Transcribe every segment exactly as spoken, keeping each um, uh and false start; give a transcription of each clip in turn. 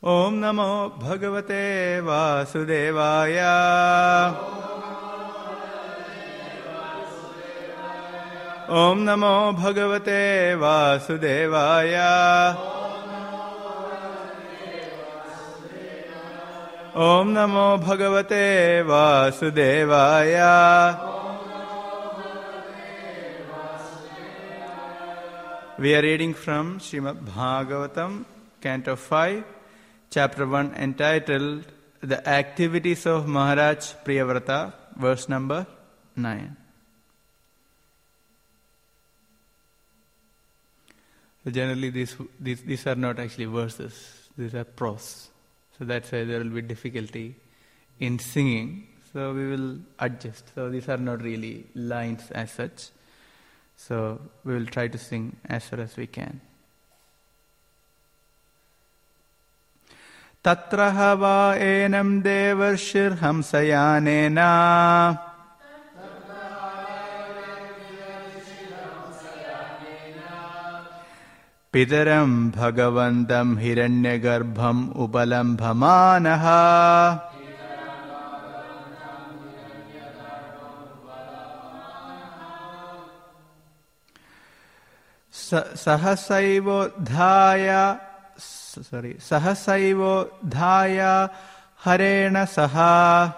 Om Namo Bhagavate Vasudevaya. Om Namo Bhagavate Vasudevaya. Om Namo Bhagavate Vasudevaya. We are reading from Srimad Bhagavatam, Canto five, Chapter one, entitled The Activities of Maharaj Priyavrata, verse number nine. So generally these, these, these are not actually verses, these are prose. So that's why there will be difficulty in singing. So we will adjust. So these are not really lines as such. So we will try to sing as far as we can. Tatraha va enam devarshir hamsayanena Pitaram bhagavantam hiranyagarbham upalambhamanaha Sahasaivo dhaya Sorry, Sahasaivo dhaya harena saha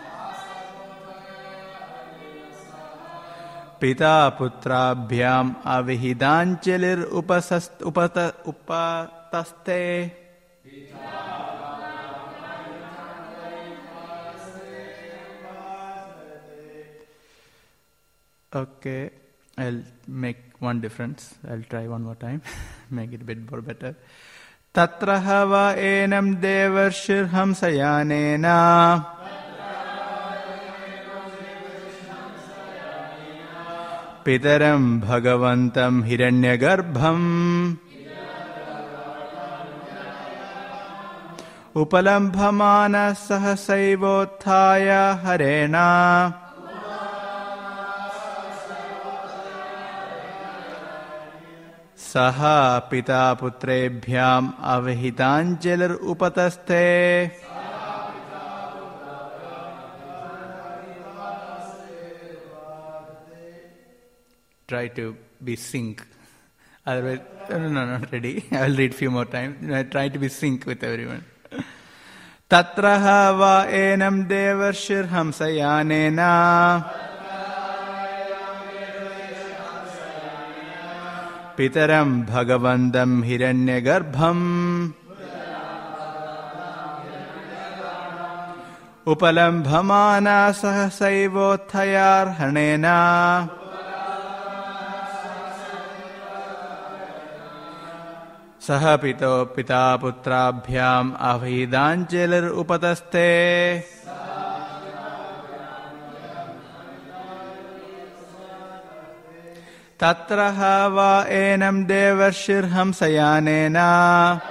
Pita putrabhyam avihidanchelir upasast upata upataste. Okay, I'll make one difference. I'll try one more time. Make it a bit more better. Tatraha va enam devarshir hamsayanena Pitaram bhagavantam hiranyagarbham Upalambhamana sahasaivothaya harena Saha pita putrebhyam avahitanchelir upataste. Try to be sync. Otherwise, no, no, no, not ready. I will read few more times. I try to be sync with everyone. Tatraha va enam devarshir hamsayanena Pitaram bhagavandam hiranyagarbham Upalambhamana sahasaivothayar hanena Sahapito pita putrabhyam avahidanchelir upataste. Tatraha va enam devarshir hamsayanena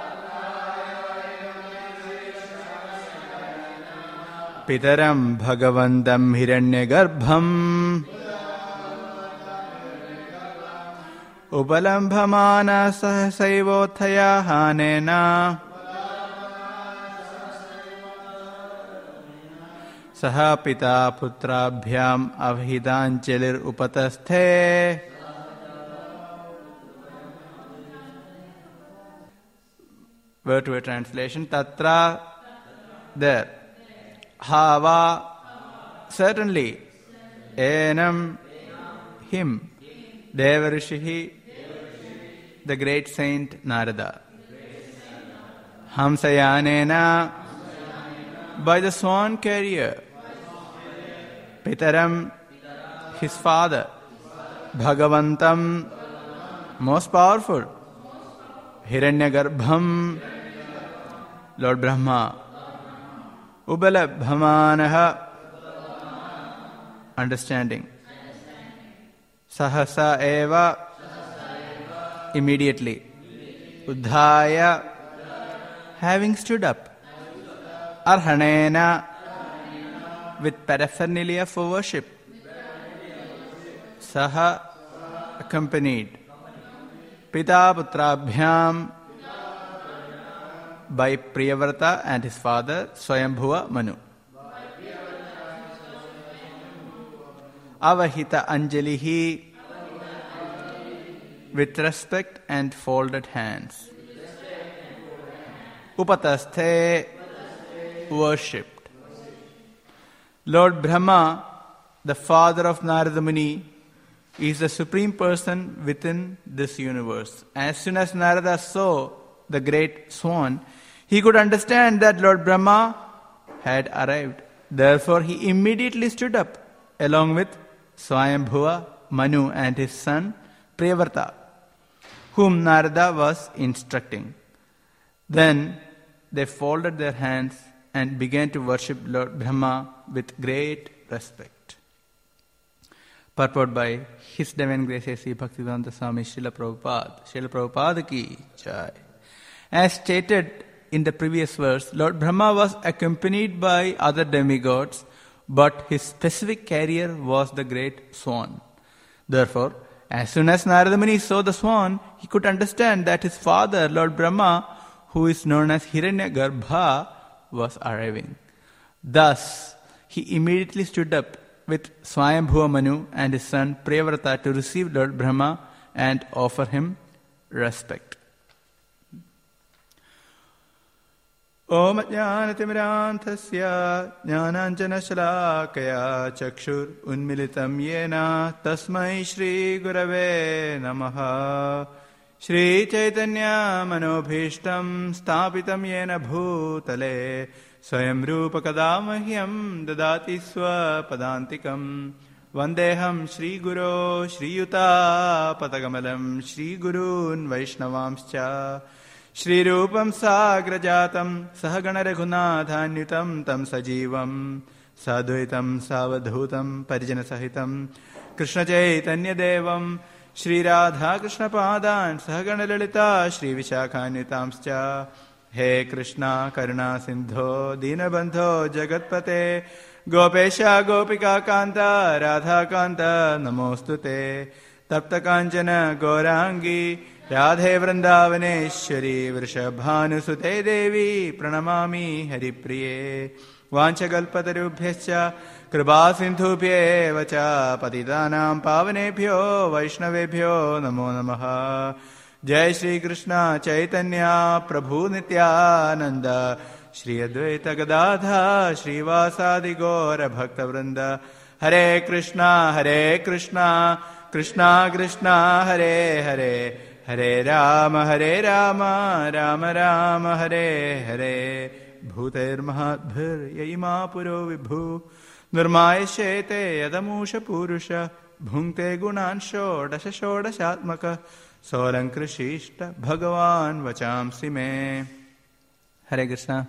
Pitaram bhagavandam hiranyagarbham Upalambhamana sahasaivothaya hanena Saha pita putrabhyam avahidanchelir upataste. Word to word translation. Tatra, there. Hava, certainly. Enam, him. Devarishihi, the great saint Narada. Hamsayanena, by the swan carrier. Pitaram, his father. Bhagavantam, most powerful. Hiranyagarbham, Lord Brahma. Ubalabhamanaha, understanding. Sahasa eva, immediately. Uddhaya, having stood up. Arhanena, with paraphernalia for worship. Saha, accompanied. Pita putrabhyam, by Priyavrata and his father Swayambhuva Manu. Avahita Anjalihi, with respect and folded hands. Upatasthe, worshipped. Lord Brahma, the father of Narada Muni, is the supreme person within this universe. As soon as Narada saw the great swan, he could understand that Lord Brahma had arrived. Therefore, he immediately stood up along with Swayambhuva Manu and his son Priyavrata, whom Narada was instructing. Then they folded their hands and began to worship Lord Brahma with great respect. Purport by His Divine Grace A C Bhaktivedanta Swami Srila Prabhupada. Srila Prabhupada ki jai. As stated in the previous verse, Lord Brahma was accompanied by other demigods, but his specific carrier was the great swan. Therefore, as soon as Narada Muni saw the swan, he could understand that his father, Lord Brahma, who is known as Hiranyagarbha, was arriving. Thus, he immediately stood up with Swayambhuva Manu and his son Priyavrata to receive Lord Brahma and offer him respect. Om Jnanatimirantasya Jnananjana Shalakaya Chakshur Unmilitam Yena Tasmai Shri Gurave Namaha Shri Chaitanya Manobhishtam Stapitam Yena Bhutale Swayam Rupa Kadamahyam Dadati Swa Padantikam Vandeham Shri Guru Shri Yuta Patagamalam Shri Gurun Vaishnavamscha Shri Rupam Sagrajatam Sahagana Raghunathanutam Tam Sajivam Sadhuitam Savadhutam Parijana Sahitam Krishna Chaitanya Devam Shri Radha Krishna Padan Sahagana Lalita Shri Vishakhanutamscha He Krishna Karuna Sindho Dinabandho Jagatpate Gopesha Gopika Kanta Radha Kanta Namostute Tapta Kanchana Gaurangi Radhe Vrindavaneshwari Vrishabhanusute Devi Pranamami Haripriye Vanchagalpatarubhyascha Kripa Sindhubhye Vacha Patitanam Pavanebhyo Vaishnavebhyo Namo Namaha Jai Shri Krishna Chaitanya Prabhu Nityananda Shri Advaita Gadadha Shri Vasadi Gaura Bhakta Vrinda Hare Krishna Hare Krishna Krishna Krishna Hare Hare Hare Rama Hare Rama Rama Rama Hare Hare Bhutair Mahatbhir Yaima Puro Vibhu Nirmaya Shete Yadamusha Purusha Bhungte Gunansho Dasha Shodashatmaka Solankrishishta Bhagavan Vachamsi Me. Hare Krishna.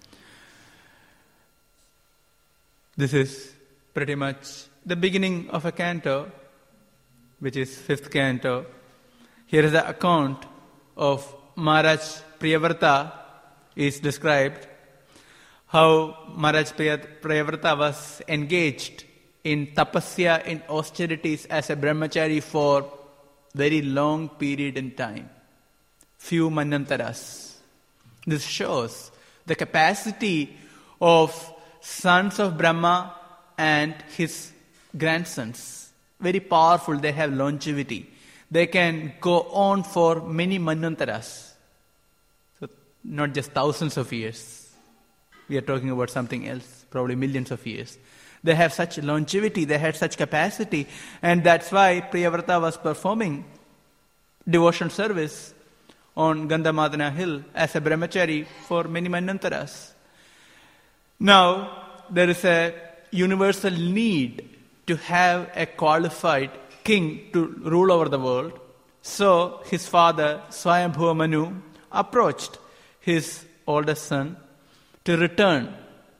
This is pretty much the beginning of a canto, which is fifth canto. Here is the account of Maharaj Priyavrata is described, how Maharaj Priyavrata was engaged in tapasya, in austerities as a brahmachari for very long period in time, few manantaras. This shows the capacity of sons of Brahma and his grandsons. Very powerful, they have longevity. They can go on for many manantaras. So not just thousands of years. We are talking about something else, probably millions of years. They have such longevity, they had such capacity, and that's why Priyavrata was performing devotion service on Gandhamadana hill as a brahmachari for many manantaras. Now, there is a universal need to have a qualified king to rule over the world. So, his father, Swayambhuva Manu, approached his oldest son to return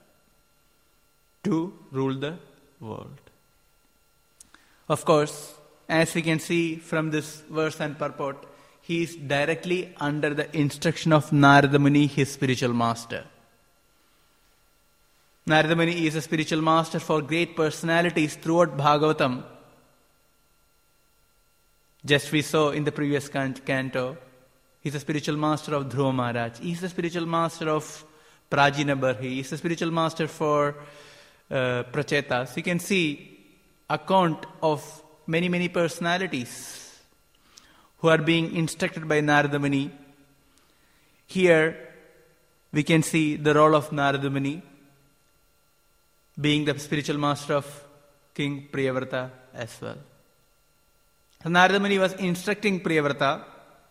to rule the world. Of course, as we can see from this verse and purport, he is directly under the instruction of Narada Muni, his spiritual master. Narada Muni is a spiritual master for great personalities throughout Bhagavatam. Just we saw in the previous canto, He's the spiritual master of Dhruva Maharaj. He's the spiritual master of Prajina Barhi. He's the spiritual master for uh, Pracheta. So you can see account of many, many personalities who are being instructed by Narada Muni. Here we can see the role of Narada Muni being the spiritual master of King Priyavrata as well. So Narada Muni was instructing Priyavrata,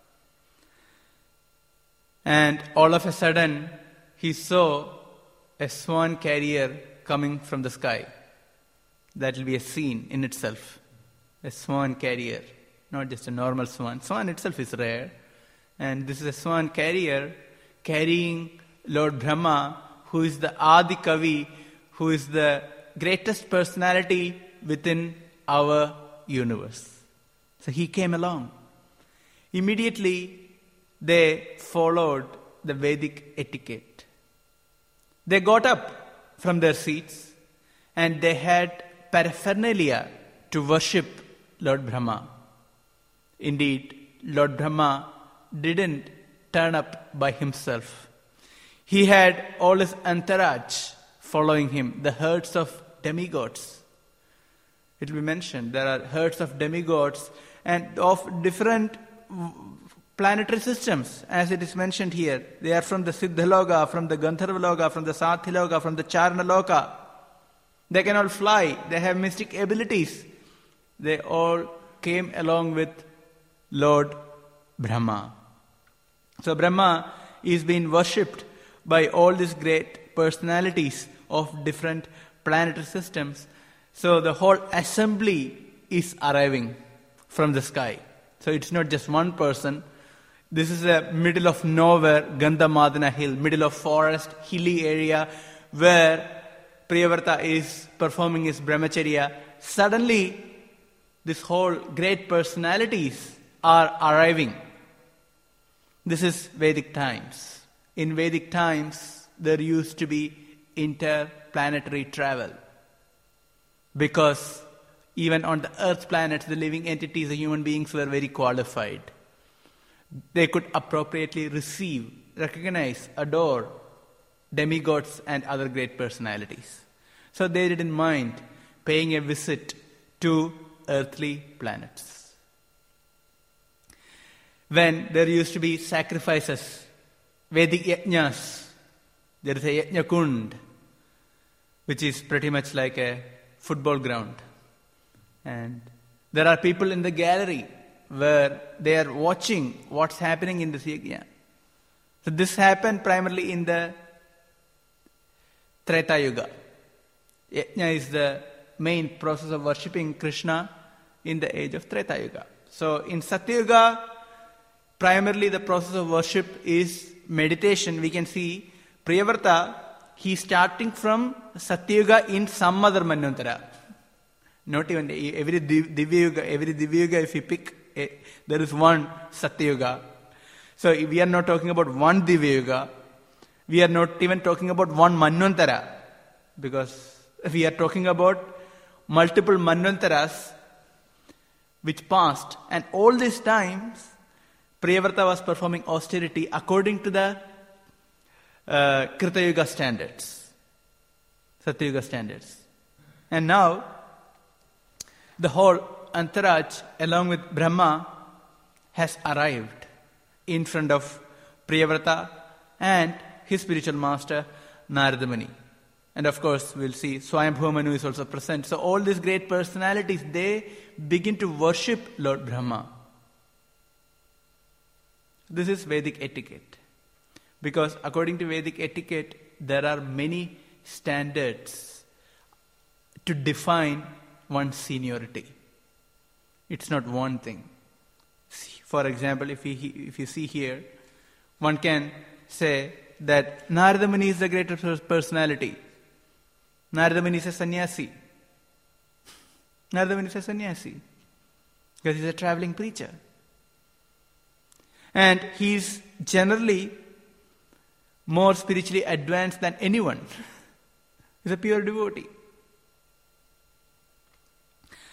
and all of a sudden he saw a swan carrier coming from the sky. That will be a scene in itself. A swan carrier, not just a normal swan. Swan itself is rare. And this is a swan carrier carrying Lord Brahma, who is the Adi Kavi, who is the greatest personality within our universe. So he came along. Immediately, they followed the Vedic etiquette. They got up from their seats and they had paraphernalia to worship Lord Brahma. Indeed, Lord Brahma didn't turn up by himself. He had all his entourage following him, the herds of demigods. It will be mentioned, there are herds of demigods and of different planetary systems, as it is mentioned here. They are from the Siddhaloka, from the Gandharvaloka, from the Sathiloka, from the Charnaloka. They can all fly. They have mystic abilities. They all came along with Lord Brahma. So Brahma is being worshipped by all these great personalities of different planetary systems. So the whole assembly is arriving from the sky. So it's not just one person. This is a middle of nowhere, Gandhamadana hill, middle of forest, hilly area where Priyavrata is performing his brahmacharya. Suddenly, this whole great personalities are arriving. This is Vedic times. In Vedic times, there used to be interplanetary travel. Because even on the earth planets, the living entities, the human beings were very qualified. They could appropriately receive, recognize, adore demigods and other great personalities. So they didn't mind paying a visit to earthly planets. When there used to be sacrifices, Vedic yajnas, there is a yajna kund, which is pretty much like a football ground. And there are people in the gallery where they are watching what's happening in this yajna. So this happened primarily in the Treta Yuga. Yajna is the main process of worshipping Krishna in the age of Treta Yuga. So in Satya Yuga, primarily the process of worship is meditation. We can see Priyavrata, he is starting from Satya Yuga in some other Manvantara. Not even every Divya Yuga, every Divya Yuga if you pick, there is one Satya Yuga. So we are not talking about one Divya Yuga. We are not even talking about one Manvantara. Because we are talking about multiple Manvantaras which passed. And all these times, Priyavrata was performing austerity according to the uh, Krita Yuga standards. Satya Yuga standards. And now, the whole entourage along with Brahma has arrived in front of Priyavrata and his spiritual master Narada Muni. And of course we'll see Swayambhuva Manu is also present. So all these great personalities, they begin to worship Lord Brahma. This is Vedic etiquette. Because according to Vedic etiquette, there are many standards to define one's seniority. It's not one thing. For example, if you, if you see here, one can say that Narada Muni is the greatest personality. Narada Muni is a sannyasi. Narada Muni is a sannyasi. Because he's a traveling preacher. And he's generally more spiritually advanced than anyone. He's a pure devotee.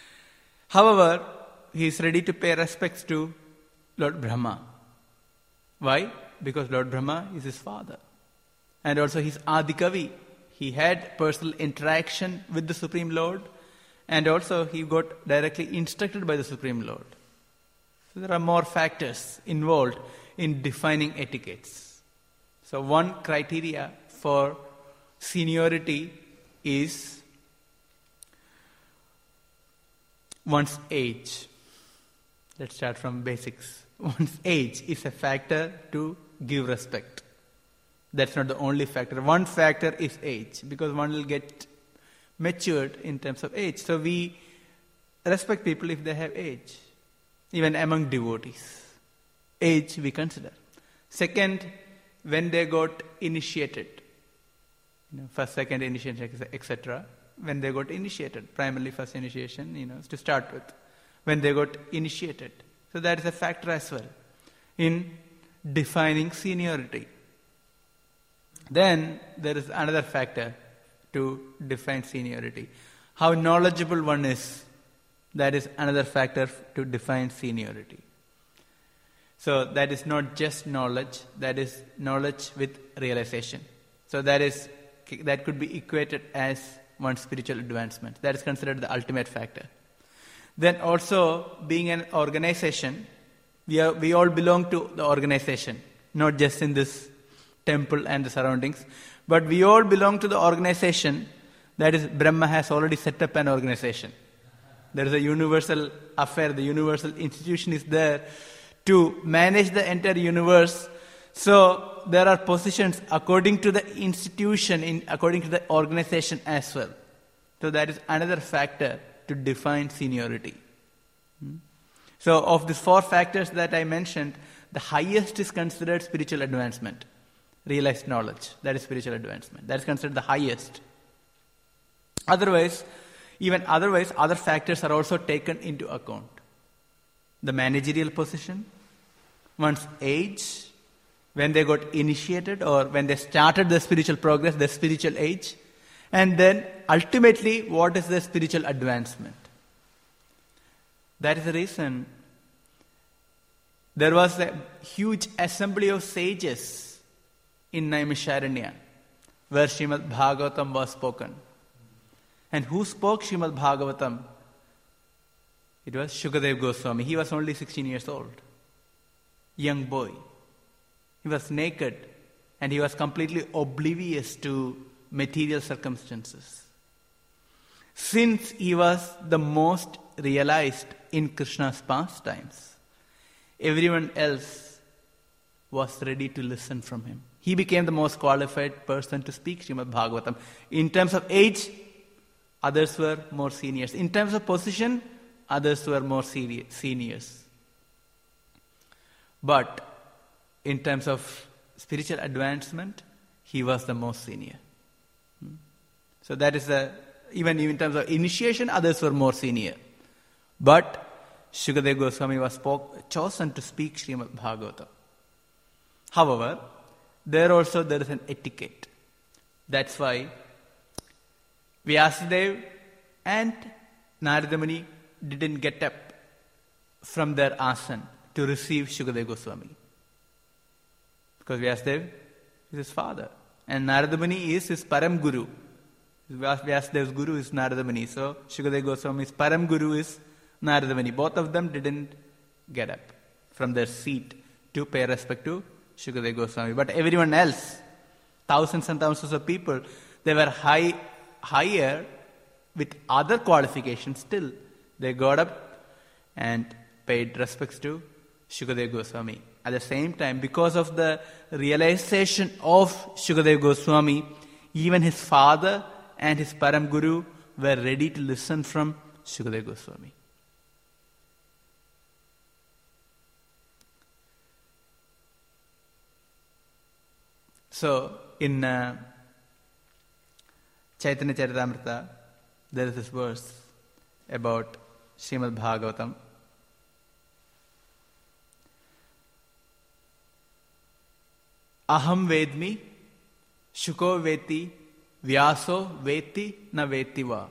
However, he is ready to pay respects to Lord Brahma. Why? Because Lord Brahma is his father. And also he's Adikavi. He had personal interaction with the Supreme Lord, and also he got directly instructed by the Supreme Lord. So there are more factors involved in defining etiquettes. So one criteria for seniority is one's age. Let's start from basics. One's age is a factor to give respect. That's not the only factor. One factor is age, because one will get matured in terms of age. So we respect people if they have age, even among devotees. Age we consider. Second, when they got initiated, you know, first, second initiation, et cetera. When they got initiated, primarily first initiation, you know, to start with. When they got initiated. So that is a factor as well in defining seniority. Then there is another factor to define seniority. How knowledgeable one is, that is another factor to define seniority. So that is not just knowledge, that is knowledge with realization. So that is that could be equated as one's spiritual advancement. That is considered the ultimate factor. Then also, being an organization, we are, we all belong to the organization, not just in this temple and the surroundings, but we all belong to the organization. That is, Brahma has already set up an organization. There is a universal affair, the universal institution is there to manage the entire universe. So there are positions according to the institution, in according to the organization as well. So that is another factor to define seniority. Hmm? So of these four factors that I mentioned, the highest is considered spiritual advancement. Realized knowledge, that is spiritual advancement. That is considered the highest. Otherwise, even otherwise, other factors are also taken into account. The managerial position, one's age, when they got initiated or when they started their spiritual progress, their spiritual age, and then ultimately, what is their spiritual advancement? That is the reason there was a huge assembly of sages in Naimisharanya, where Srimad Bhagavatam was spoken. And who spoke Srimad Bhagavatam? It was Shukadeva Goswami. He was only sixteen years old. Young boy. He was naked and he was completely oblivious to material circumstances. Since he was the most realized in Krishna's pastimes, everyone else was ready to listen from him. He became the most qualified person to speak Srimad Bhagavatam. In terms of age, others were more seniors. In terms of position, others were more seniors. But in terms of spiritual advancement, he was the most senior. So that is the, even in terms of initiation, others were more senior. But Shukadeva Goswami was spoke, chosen to speak Srimad Bhagavatam. However, there also there is an etiquette. That's why Vyasadeva and Narada Muni didn't get up from their asana to receive Shukadeva Goswami. Because Vyasadeva is his father. And Narada Muni is his Param Guru. Vyasadeva's Guru is Narada Muni. So Shukadeva Goswami's Param Guru is Narada Muni. Both of them didn't get up from their seat to pay respect to Shukadeva Goswami. But everyone else, thousands and thousands of people, they were high, higher with other qualifications still. They got up and paid respects to Shukadeva Goswami. At the same time, because of the realization of Shukadeva Goswami, even his father and his Param Guru were ready to listen from Shukadeva Goswami. So, in uh, Chaitanya Charitamrita, there is this verse about Srimad Bhagavatam. Aham vedmi, Shuko veti, Vyaso veti na veti va.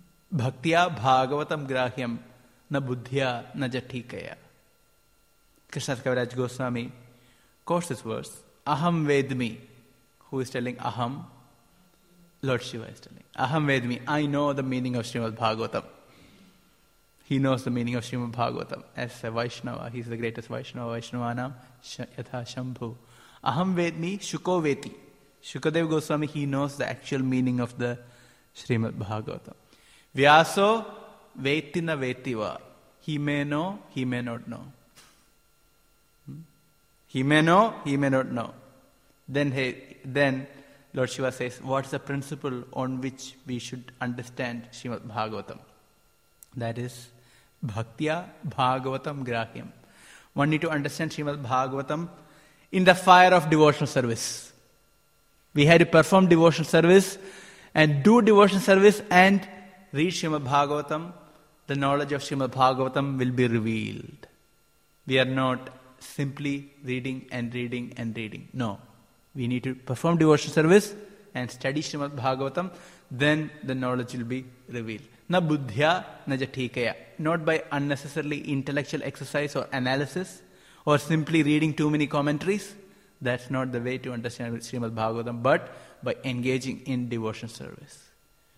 Bhaktya Bhagavatam grahyam na buddhya na jatikaya. Krishnadas Kaviraj Goswami quotes this verse, Aham Vedmi. Who is telling Aham? Lord Shiva is telling. Aham Vedmi. I know the meaning of Srimad Bhagavatam. He knows the meaning of Srimad Bhagavatam. As a Vaishnava, he is the greatest Vaishnava, Vaishnavanam, Yatha Shambhu. Aham Vedmi Shuko Veti. Shukadev Goswami, he knows the actual meaning of the Srimad Bhagavatam. Vyaso Vetina Vetiva. He may know, he may not know. Hmm? He may know, he may not know. Then, he, then Lord Shiva says, what's the principle on which we should understand Srimad Bhagavatam? That is Bhaktya Bhagavatam Grahyam. One need to understand Srimad Bhagavatam in the fire of devotional service. We had to perform devotional service and do devotional service and read Srimad Bhagavatam. The knowledge of Srimad Bhagavatam will be revealed. We are not simply reading and reading and reading. No. We need to perform devotional service and study Srimad Bhagavatam. Then the knowledge will be revealed. Na buddhya na jatikaya. Not by unnecessarily intellectual exercise or analysis or simply reading too many commentaries. That's not the way to understand Srimad Bhagavatam, but by engaging in devotion service.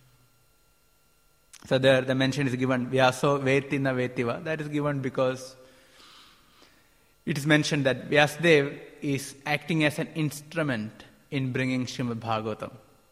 So there the mention is given, Vyaso Vetina Vetiva. That is given because it is mentioned that Vyasadeva is acting as an instrument in bringing Srimad Bhagavatam.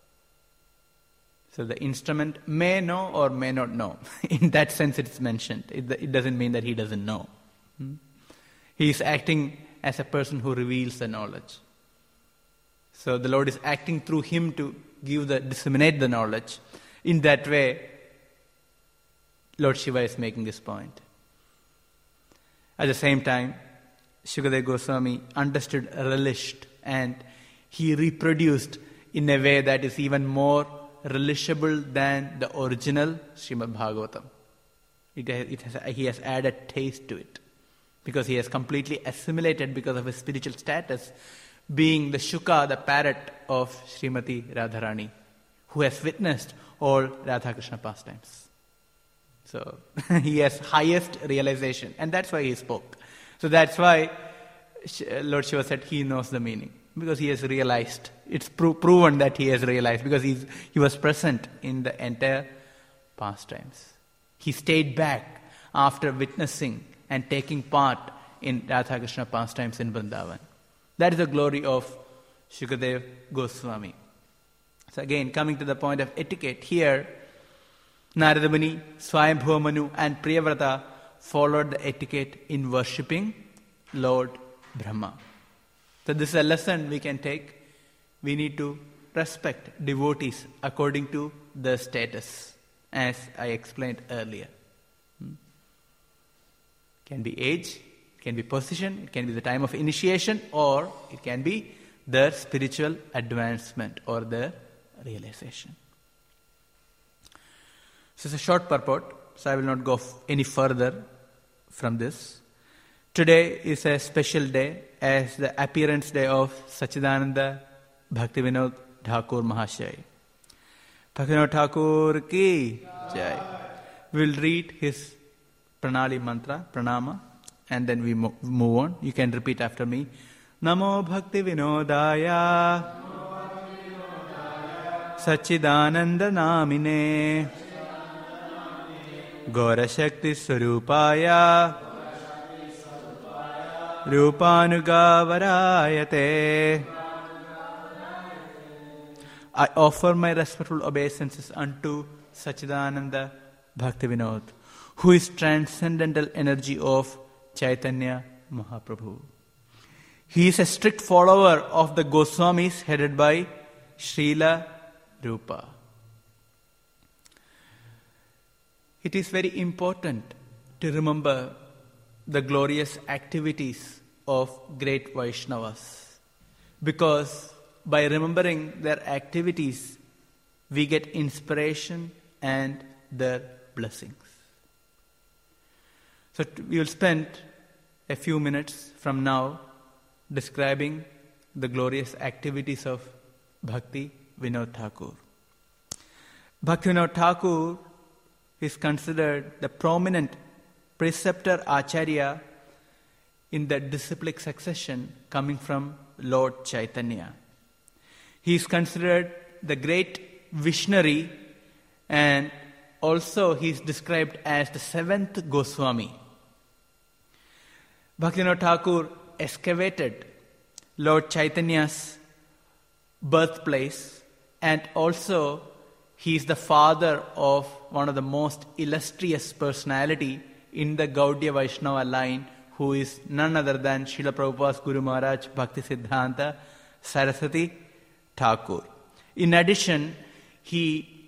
So the instrument may know or may not know. In that sense it is mentioned. It, it doesn't mean that he doesn't know. Hmm? He is acting as a person who reveals the knowledge. So the Lord is acting through him to give the disseminate the knowledge. In that way, Lord Shiva is making this point. At the same time, Shukadeva Goswami understood, relished, and he reproduced in a way that is even more relishable than the original Srimad Bhagavatam. It has, it has, he has added taste to it. Because he has completely assimilated because of his spiritual status, being the Shuka, the parrot of Srimati Radharani, who has witnessed all Radha Krishna pastimes. So he has highest realization, and that's why he spoke. So that's why Lord Shiva said he knows the meaning, because he has realized. It's pro- proven that he has realized, because he's, he was present in the entire pastimes. He stayed back after witnessing and taking part in Radha Krishna pastimes in Vrindavan. That is the glory of Shukadeva Goswami. So again, coming to the point of etiquette, here Narada Muni, Swayambhuva Manu and Priyavrata followed the etiquette in worshipping Lord Brahma. So this is a lesson we can take. We need to respect devotees according to their status, as I explained earlier. It can be age, it can be position, it can be the time of initiation, or it can be their spiritual advancement or their realization. So it's a short purport, so I will not go f- any further from this. Today is a special day as the appearance day of Sachidananda Bhaktivinoda Thakur Mahasaya. Bhaktivinoda Thakur ki jai. We will read his Pranali mantra, pranama, and then we mo- move on. You can repeat after me. Namo Bhakti Vinodaya Sachidananda Namine Gaura Shakti Swarupaya Rupanugavarayate. I offer my respectful obeisances unto Sachidananda Bhaktivinoda, who is transcendental energy of Chaitanya Mahaprabhu. He is a strict follower of the Goswamis headed by Srila Rupa. It is very important to remember the glorious activities of great Vaishnavas, because by remembering their activities, we get inspiration and their blessings. So we will spend a few minutes from now describing the glorious activities of Bhakti Vinod Thakur. Bhakti Vinod Thakur is considered the prominent preceptor Acharya in the disciplic succession coming from Lord Chaitanya. He is considered the great visionary, and also he is described as the seventh Goswami. Bhaktivinoda Thakur excavated Lord Chaitanya's birthplace, and also he is the father of one of the most illustrious personality in the Gaudiya Vaishnava line, who is none other than Srila Prabhupada's Guru Maharaj Bhakti Siddhanta Saraswati Thakur. In addition, he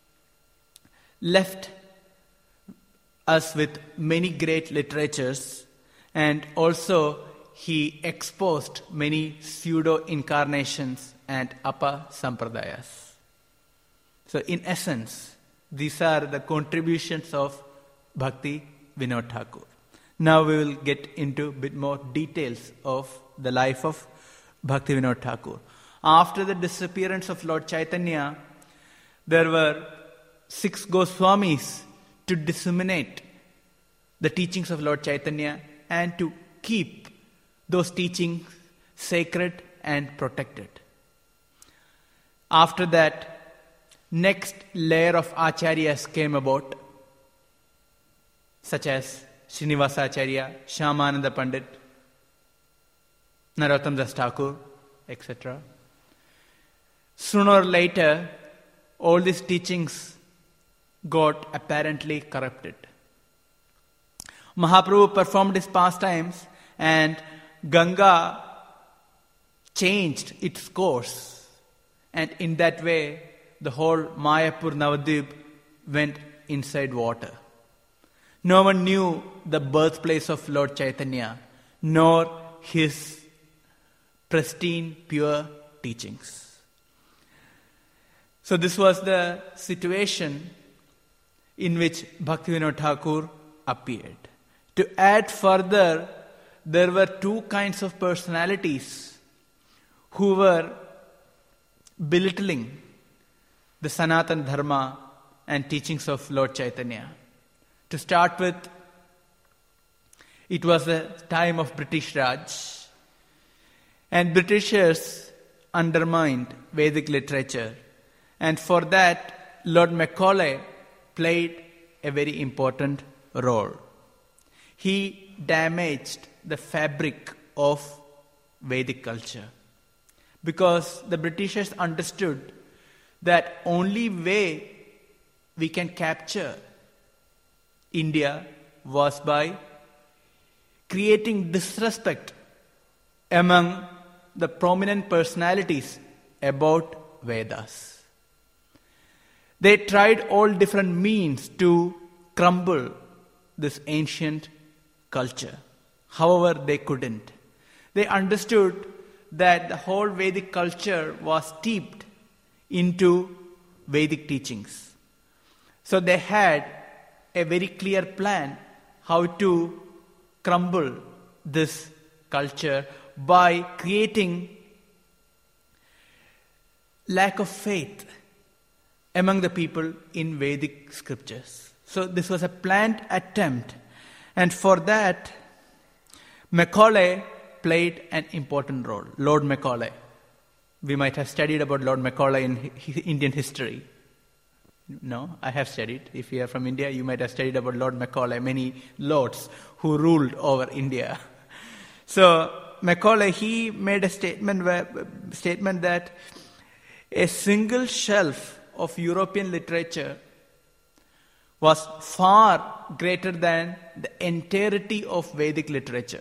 left us with many great literatures, and also he exposed many pseudo-incarnations and apa sampradayas. So in essence, these are the contributions of Bhakti Vinod Thakur. Now we will get into a bit more details of the life of Bhakti Vinod Thakur. After the disappearance of Lord Chaitanya, there were six Goswamis to disseminate the teachings of Lord Chaitanya and to keep those teachings sacred and protected. After that, next layer of acharyas came about, such as Srinivasa Acharya, Shyamananda Pandit, Narottam Das Thakur, et cetera. Sooner or later, all these teachings got apparently corrupted. Mahaprabhu performed his pastimes, and Ganga changed its course, and in that way the whole Mayapur Navadvip went inside water. No one knew the birthplace of Lord Chaitanya, nor his pristine, pure teachings. So this was the situation in which Bhaktivinoda Thakur appeared. To add further, there were two kinds of personalities who were belittling the Sanatana Dharma and teachings of Lord Chaitanya. To start with, it was the time of British Raj, and Britishers undermined Vedic literature, and for that Lord Macaulay played a very important role. He damaged the fabric of Vedic culture because the Britishers understood that only way we can capture India was by creating disrespect among the prominent personalities about Vedas. They tried all different means to crumble this ancient culture. However, they couldn't. They understood that the whole Vedic culture was steeped into Vedic teachings. So they had a very clear plan how to crumble this culture by creating lack of faith among the people in Vedic scriptures. So this was a planned attempt, and for that Macaulay played an important role. Lord Macaulay. We might have studied about Lord Macaulay in Indian history. No, I have studied. If you are from India, you might have studied about Lord Macaulay, many lords who ruled over India. So Macaulay, he made a statement where, statement that a single shelf of European literature was far greater than the entirety of Vedic literature.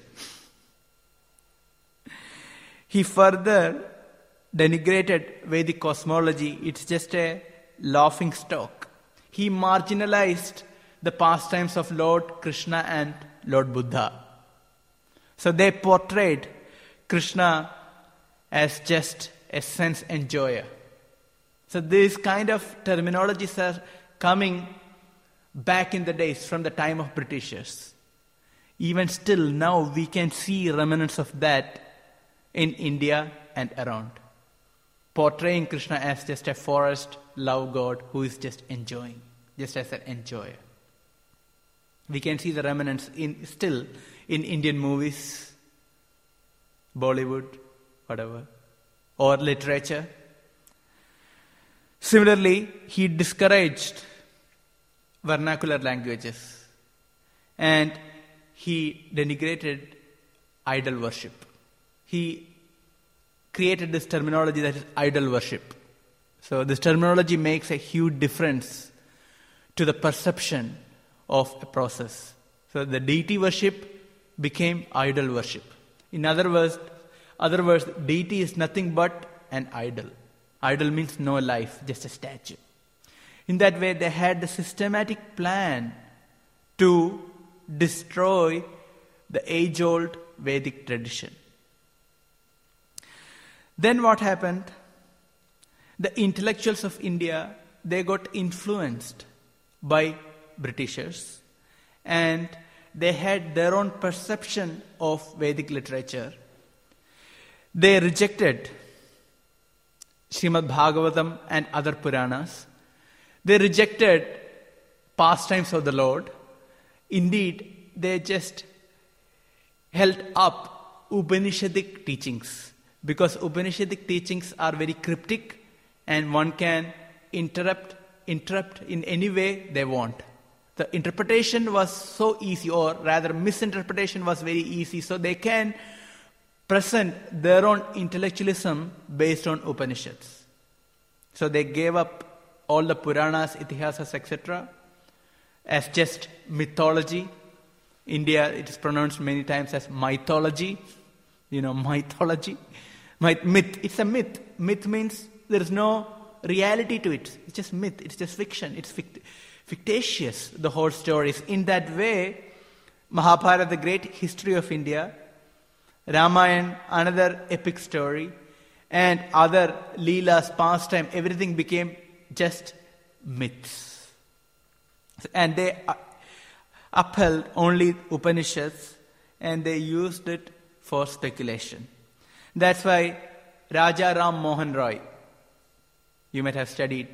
He further denigrated Vedic cosmology. It's just a laughing stock. He marginalized the pastimes of Lord Krishna and Lord Buddha. So they portrayed Krishna as just a sense enjoyer. So these kind of terminologies are coming back in the days from the time of Britishers. Even still now we can see remnants of that in India and around. Portraying Krishna as just a forest love god who is just enjoying, just as an enjoyer. We can see the remnants in still in Indian movies, Bollywood, whatever, or literature. Similarly, he discouraged vernacular languages and he denigrated idol worship. He created this terminology that is idol worship. So this terminology makes a huge difference to the perception of a process. So the deity worship became idol worship. In other words, other words, deity is nothing but an idol. Idol means no life, just a statue. In that way, they had the systematic plan to destroy the age-old Vedic tradition. Then what happened? The intellectuals of India, they got influenced by Britishers, and they had their own perception of Vedic literature. They rejected Srimad Bhagavatam and other Puranas. They rejected pastimes of the Lord. Indeed, they just held up Upanishadic teachings, because Upanishadic teachings are very cryptic and one can interrupt, interrupt in any way they want. The interpretation was so easy, or rather misinterpretation was very easy, so they can present their own intellectualism based on Upanishads. So they gave up all the Puranas, Itihasas, et cetera as just mythology. India, it is pronounced many times as mythology. You know, mythology. Myth, it's a myth. Myth means there is no reality to it. It's just myth. It's just fiction. It's fict- fictitious, the whole story is. In that way, Mahabharata, the great history of India, Ramayana, another epic story, and other Leelas, pastime, everything became just myths. And they upheld only Upanishads, and they used it for speculation. That's why Raja Ram Mohan Roy, you might have studied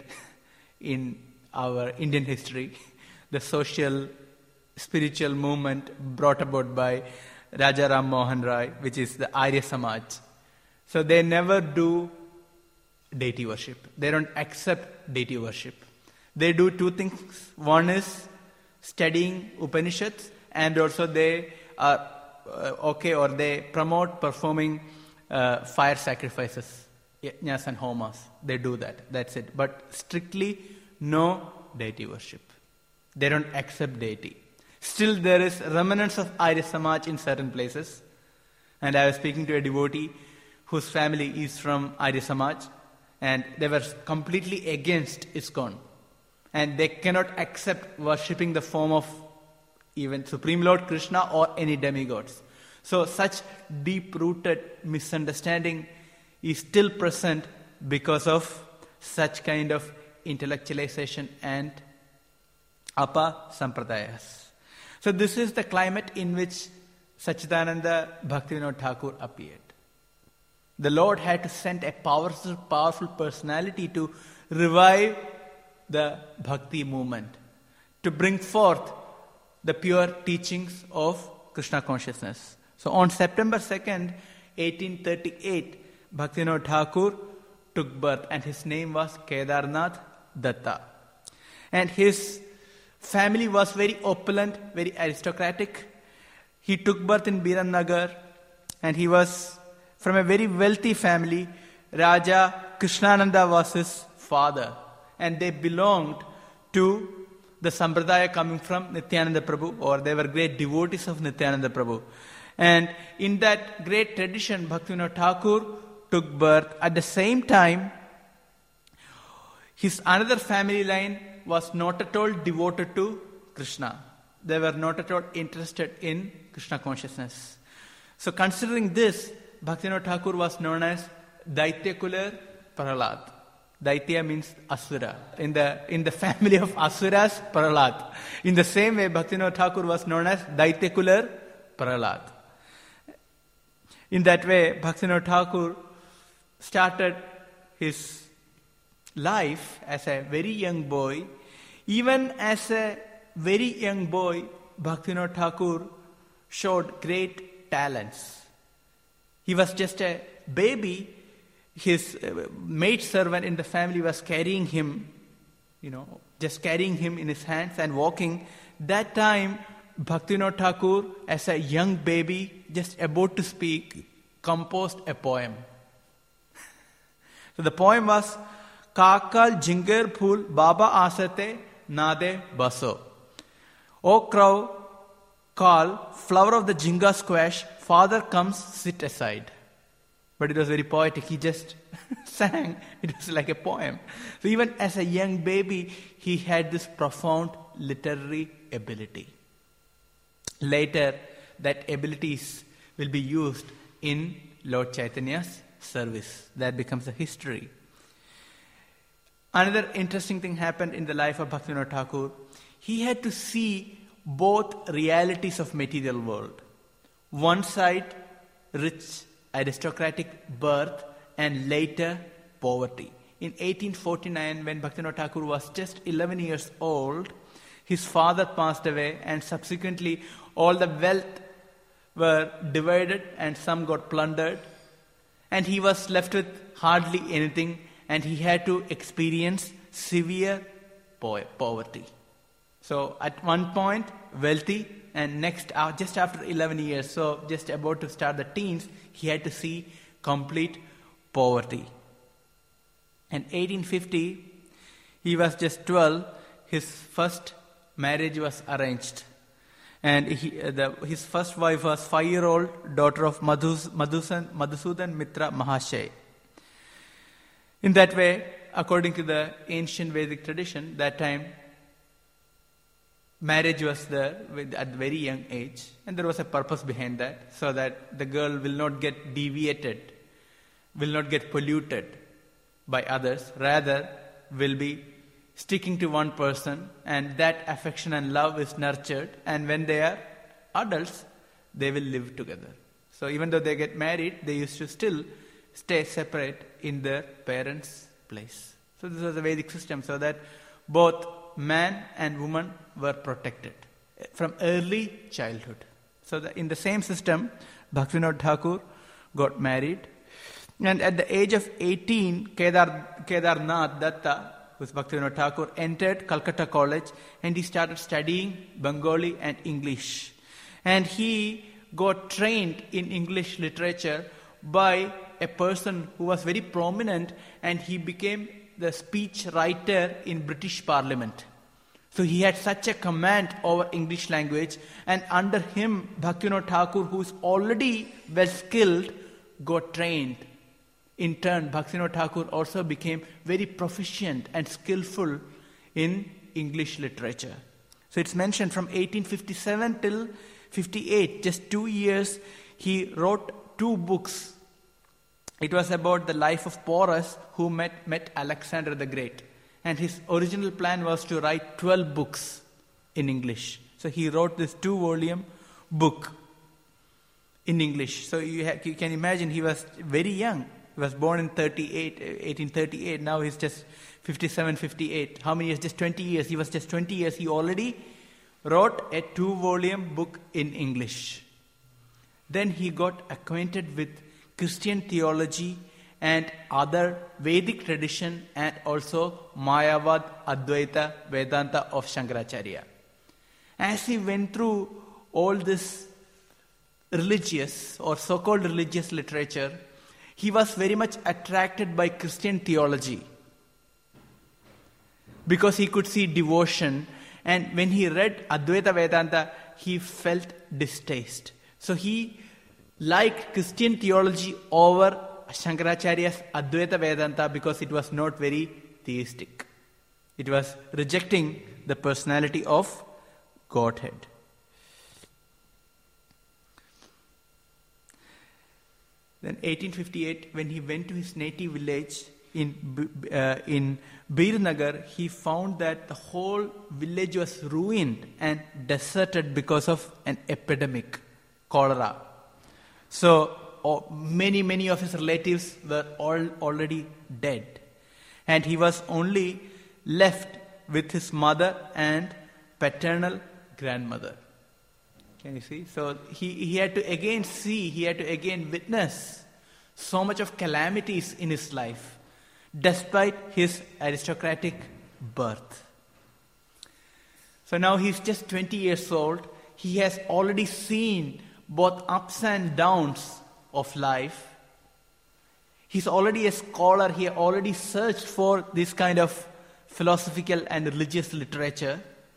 in our Indian history, the social, spiritual movement brought about by Raja Ram Mohan Roy, which is the Arya Samaj. So they never do deity worship. They don't accept deity worship. They do two things. One is studying Upanishads, and also they are uh, okay, or they promote performing uh, fire sacrifices, yajnas and homas. They do that. That's it. But strictly no deity worship. They don't accept deity. Still, there is remnants of Arya Samaj in certain places. And I was speaking to a devotee whose family is from Arya Samaj, and they were completely against ISKCON. And they cannot accept worshipping the form of even Supreme Lord Krishna or any demigods. So such deep-rooted misunderstanding is still present because of such kind of intellectualization and apa sampradayas. So this is the climate in which Sachidananda Bhaktivinoda Thakur appeared. The Lord had to send a powerful, powerful personality to revive the bhakti movement, to bring forth the pure teachings of Krishna consciousness. So on September second, eighteen thirty-eight, Bhaktivinoda Thakur took birth, and his name was Kedarnath Datta. And his family was very opulent, very aristocratic. He took birth in Birannagar, and he was from a very wealthy family. Raja Krishnananda was his father, and they belonged to the Sampradaya coming from Nityananda Prabhu, or they were great devotees of Nityananda Prabhu. And in that great tradition, Bhaktivinoda Thakur took birth. At the same time, his another family line was not at all devoted to Krishna. They were not at all interested in Krishna consciousness. So considering this, Bhaktivinoda Thakur was known as Daityakular Prahlad. Daitya means Asura. In the in the family of Asuras, Prahlad. In the same way, Bhaktivinoda Thakur was known as Daityakular Prahlad. In that way, Bhaktivinoda Thakur started his life as a very young boy. Even as a very young boy, Bhaktivinoda Thakur showed great talents. He was just a baby. His uh, maid servant in the family was carrying him, you know, just carrying him in his hands and walking. That time, Bhaktivinoda Thakur, as a young baby, just about to speak, composed a poem. So the poem was, Kakal Jinger Phul Baba Asate Nade Baso. O crow, call, flower of the Jinga squash, father comes, sit aside. But it was very poetic. He just sang. It was like a poem. So even as a young baby, he had this profound literary ability. Later, that abilities will be used in Lord Chaitanya's service. That becomes a history. Another interesting thing happened in the life of Bhaktivinoda Thakur. He had to see both realities of material world. One side, rich aristocratic birth, and later poverty. In eighteen forty-nine, when Bhaktivinoda Thakur was just eleven years old, his father passed away, and subsequently all the wealth were divided and some got plundered, and he was left with hardly anything, and he had to experience severe po- poverty. So at one point, wealthy, and next, uh, just after eleven years, so just about to start the teens, he had to see complete poverty. In eighteen fifty, he was just twelve. His first marriage was arranged. And he, uh, the, his first wife was five-year-old daughter of Madhus, Madhusan, Madhusudan Mitra Mahashay. In that way, according to the ancient Vedic tradition, that time, marriage was there with, at a very young age, and there was a purpose behind that, so that the girl will not get deviated, will not get polluted by others, rather will be sticking to one person, and that affection and love is nurtured, and when they are adults, they will live together. So even though they get married, they used to still stay separate in their parents' place. So this was a Vedic system, so that both man and woman were protected from early childhood. So the, in the same system, Bhaktivinoda Thakur got married. And at the age of eighteen, Kedar, Kedarnath Datta, who is Bhaktivinoda Thakur, entered Calcutta College, and he started studying Bengali and English. And he got trained in English literature by a person who was very prominent, and he became the speech writer in British Parliament. So he had such a command over English language, and under him, Bhaktivinoda Thakur, who is already well skilled, got trained. In turn, Bhaktivinoda Thakur also became very proficient and skillful in English literature. So it's mentioned from eighteen fifty-seven till fifty-eight, just two years, he wrote two books. It was about the life of Porus, who met, met Alexander the Great. And his original plan was to write twelve books in English. So he wrote this two-volume book in English. So you, ha- you can imagine he was very young. He was born in thirty-eight, eighteen thirty-eight. Now he's just fifty-seven, fifty-eight. How many years? Just twenty years. He was just twenty years. He already wrote a two-volume book in English. Then he got acquainted with Christian theology and other Vedic tradition, and also Mayavad, Advaita, Vedanta of Shankaracharya. As he went through all this religious or so-called religious literature, he was very much attracted by Christian theology because he could see devotion, and when he read Advaita Vedanta, he felt distaste. So he liked Christian theology over Shankaracharya's Advaita Vedanta because it was not very theistic. It was rejecting the personality of Godhead. Then eighteen fifty-eight, when he went to his native village in uh, in Birnagar, he found that the whole village was ruined and deserted because of an epidemic, cholera. So oh, many, many of his relatives were all already dead. And he was only left with his mother and paternal grandmother. Can you see? So he, he had to again see, he had to again witness so much of calamities in his life, despite his aristocratic birth. So now he's just twenty years old. He has already seen both ups and downs of life. He's already a scholar. He already searched for this kind of philosophical and religious literature.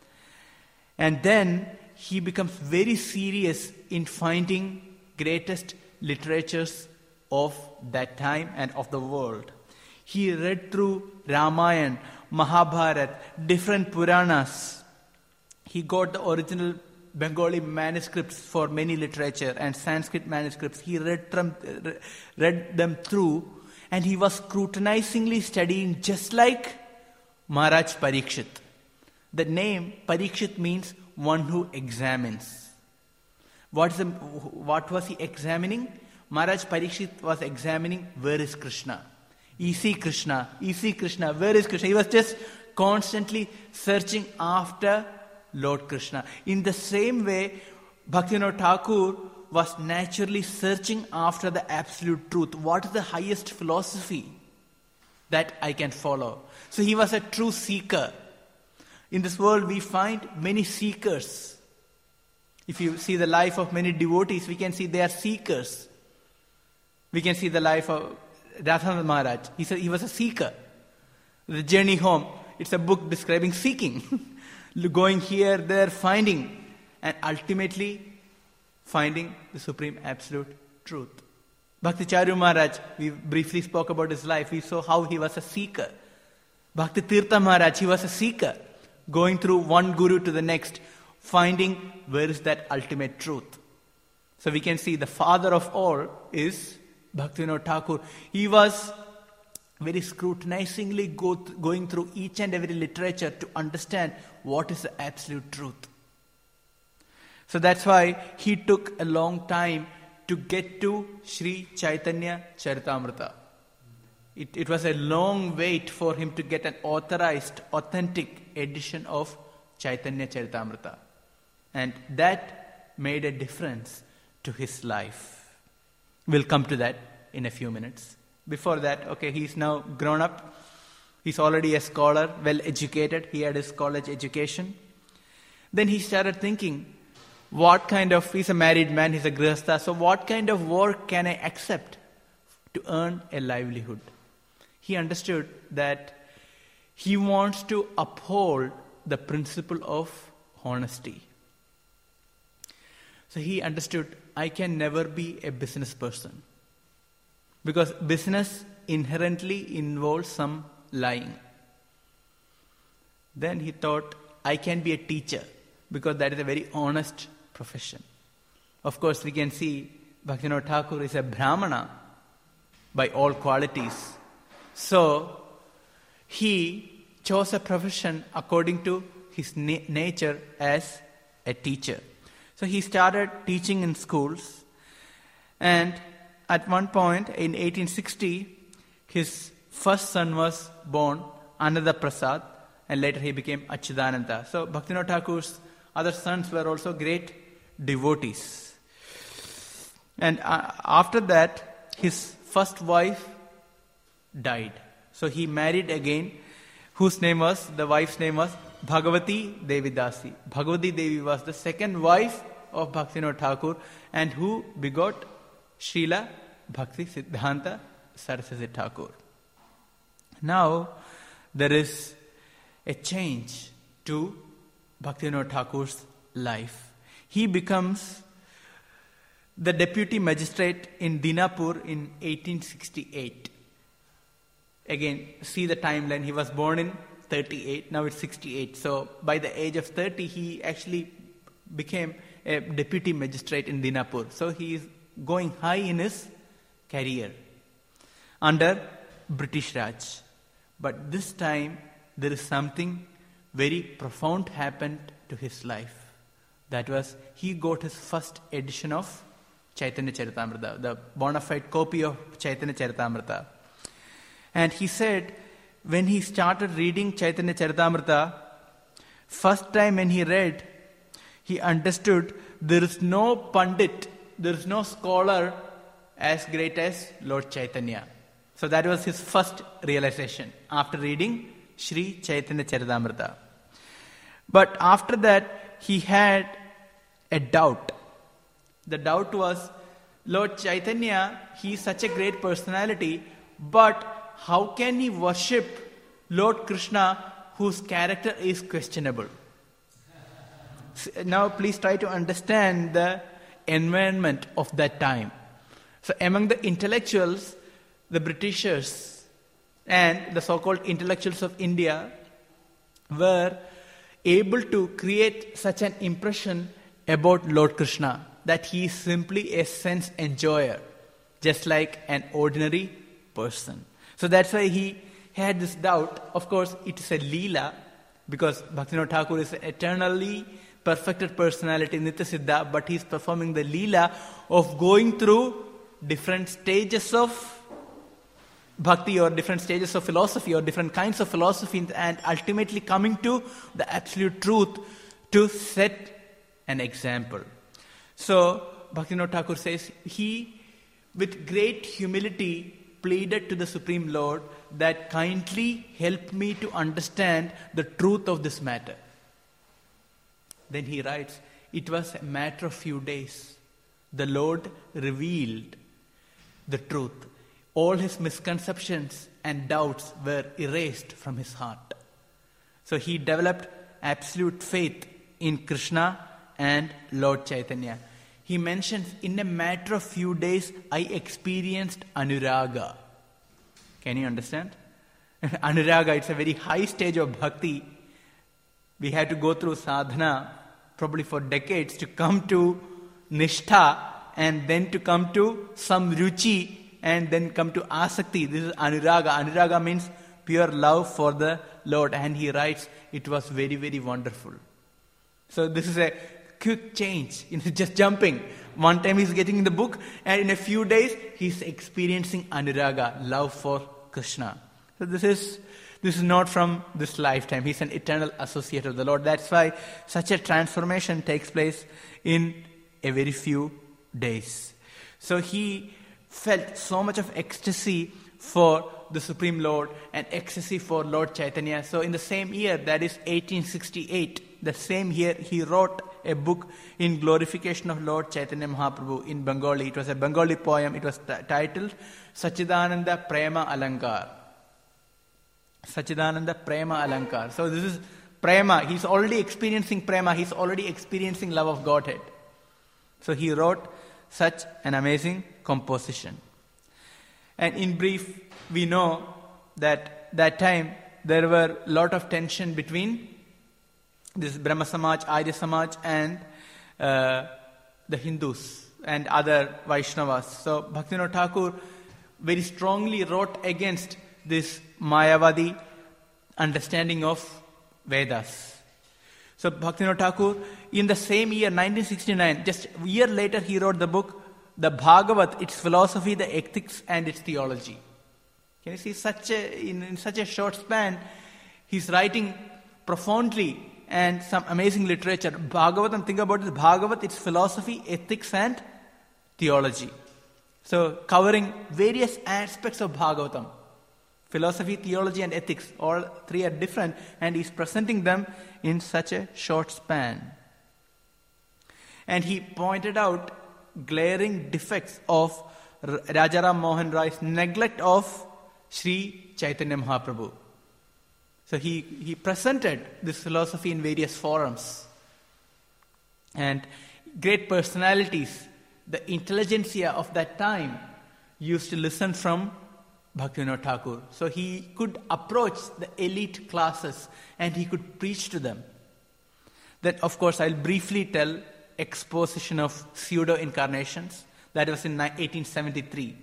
And then he becomes very serious in finding greatest literatures of that time and of the world. He read through Ramayana, Mahabharata, different Puranas. He got the original Bengali manuscripts for many literature and Sanskrit manuscripts. He read them, read them through, and he was scrutinizingly studying just like Maharaj Parikshit. The name Parikshit means one who examines. What, is the, what was he examining? Maharaj Parikshit was examining, where is Krishna? Is he Krishna? Is he Krishna? Where is Krishna? He was just constantly searching after Lord Krishna. In the same way, Bhaktivinoda Thakur was naturally searching after the absolute truth. What is the highest philosophy that I can follow? So he was a true seeker. In this world we find many seekers. If you see the life of many devotees, we can see they are seekers. We can see the life of Radhanand Maharaj. He said he was a seeker. The Journey Home, it's a book describing seeking. Going here, there, finding, and ultimately finding the supreme absolute truth. Bhakticharya Maharaj, we briefly spoke about his life. We saw how he was a seeker. Bhakti Tirtha Maharaj, he was a seeker. Going through one guru to the next, finding where is that ultimate truth. So we can see the father of all is Bhaktivinoda Thakur. He was very scrutinizingly go th- going through each and every literature to understand what is the absolute truth. So that's why he took a long time to get to Sri Chaitanya Charitamrita. It, it was a long wait for him to get an authorized, authentic edition of Chaitanya Charitamrita. And that made a difference to his life. We'll come to that in a few minutes. Before that, okay, he's now grown up. He's already a scholar, well educated. He had his college education. Then he started thinking, what kind of, he's a married man, he's a grihastha, so what kind of work can I accept to earn a livelihood? He understood that he wants to uphold the principle of honesty. So he understood, I can never be a business person. Because business inherently involves some lying. Then he thought, I can be a teacher, because that is a very honest profession. Of course, we can see Bhaktivinoda Thakur is a Brahmana by all qualities. So, he chose a profession according to his na- nature as a teacher. So he started teaching in schools, and at one point in eighteen sixty, his first son was born, Ananda Prasad, and later he became Achyutananda. So Bhaktivinoda Thakur's other sons were also great devotees. And uh, after that, his first wife died. So he married again, whose name was, the wife's name was Bhagavati Devi Dasi. Bhagavati Devi was the second wife of Bhaktivinoda Thakur, and who begot Srila Bhakti Siddhanta Saraswati Thakur. Now, there is a change to Bhaktivinoda Thakur's life. He becomes the deputy magistrate in Dinapur in eighteen sixty-eight. Again, see the timeline. He was born in thirty-eight, now it's sixty-eight. So by the age of thirty, he actually became a deputy magistrate in Dinapur. So he is going high in his career under British Raj. But this time, there is something very profound happened to his life. That was, he got his first edition of Chaitanya Charitamrita, the bona fide copy of Chaitanya Charitamrita. And he said, when he started reading Chaitanya Charitamrita, first time when he read, he understood there is no Pandit, there is no scholar as great as Lord Chaitanya. So that was his first realization after reading Sri Chaitanya Charitamrita. But after that, he had a doubt. The doubt was, Lord Chaitanya, he is such a great personality, but how can he worship Lord Krishna whose character is questionable? Now please try to understand the environment of that time. So among the intellectuals, the Britishers and the so-called intellectuals of India were able to create such an impression about Lord Krishna that he is simply a sense enjoyer, just like an ordinary person. So that's why he had this doubt. Of course, it is a Leela, because Bhaktivinoda Thakur is an eternally perfected personality, Nityasiddha, but he is performing the Leela of going through different stages of bhakti or different stages of philosophy or different kinds of philosophy, and ultimately coming to the absolute truth to set an example. So Bhaktivinoda Thakur says he, with great humility, pleaded to the Supreme Lord that kindly help me to understand the truth of this matter. Then he writes, it was a matter of few days. The Lord revealed the truth. All his misconceptions and doubts were erased from his heart. So he developed absolute faith in Krishna and Lord Chaitanya. He mentions, in a matter of few days, I experienced anuraga. Can you understand? Anuraga, it's a very high stage of bhakti. We had to go through sadhana, probably for decades, to come to nishtha, and then to come to some ruchi, and then come to asakti. This is anuraga. Anuraga means pure love for the Lord. And he writes, it was very, very wonderful. So this is a quick change, you know, just jumping. One time he's getting in the book, and in a few days he's experiencing anuraga, love for Krishna. So this is this is not from this lifetime. He's an eternal associate of the Lord. That's why such a transformation takes place in a very few days. So he felt so much of ecstasy for the Supreme Lord and ecstasy for Lord Chaitanya. So in the same year, that is eighteen sixty-eight, the same year he wrote a book in glorification of Lord Chaitanya Mahaprabhu in Bengali. It was a Bengali poem. It was t- titled Sachidananda Prema Alankar. Sachidananda Prema Alankar. So this is Prema. He's already experiencing Prema. He's already experiencing love of Godhead. So he wrote such an amazing composition. And in brief, we know that that time there were a lot of tension between this Brahma Samaj, Arya Samaj, and uh, the Hindus and other Vaishnavas. So Bhaktivinoda Thakur very strongly wrote against this Mayavadi understanding of Vedas. So Bhaktivinoda Thakur, in the same year, nineteen sixty-nine, just a year later, he wrote the book, The Bhagavat, its philosophy, the ethics, and its theology. Can you see, such a, in, in such a short span, he's writing profoundly and some amazing literature. Bhagavatam, think about it, Bhagavat, its philosophy, ethics, and theology. So covering various aspects of Bhagavatam. Philosophy, theology, and ethics, all three are different, and he's presenting them in such a short span. And he pointed out glaring defects of Rajaram Mohan Roy's neglect of Sri Chaitanya Mahaprabhu. So he, he presented this philosophy in various forums. And great personalities, the intelligentsia of that time, used to listen from Bhaktivinoda Thakur. So he could approach the elite classes and he could preach to them. That, of course, I'll briefly tell exposition of pseudo-incarnations. That was in eighteen seventy-three.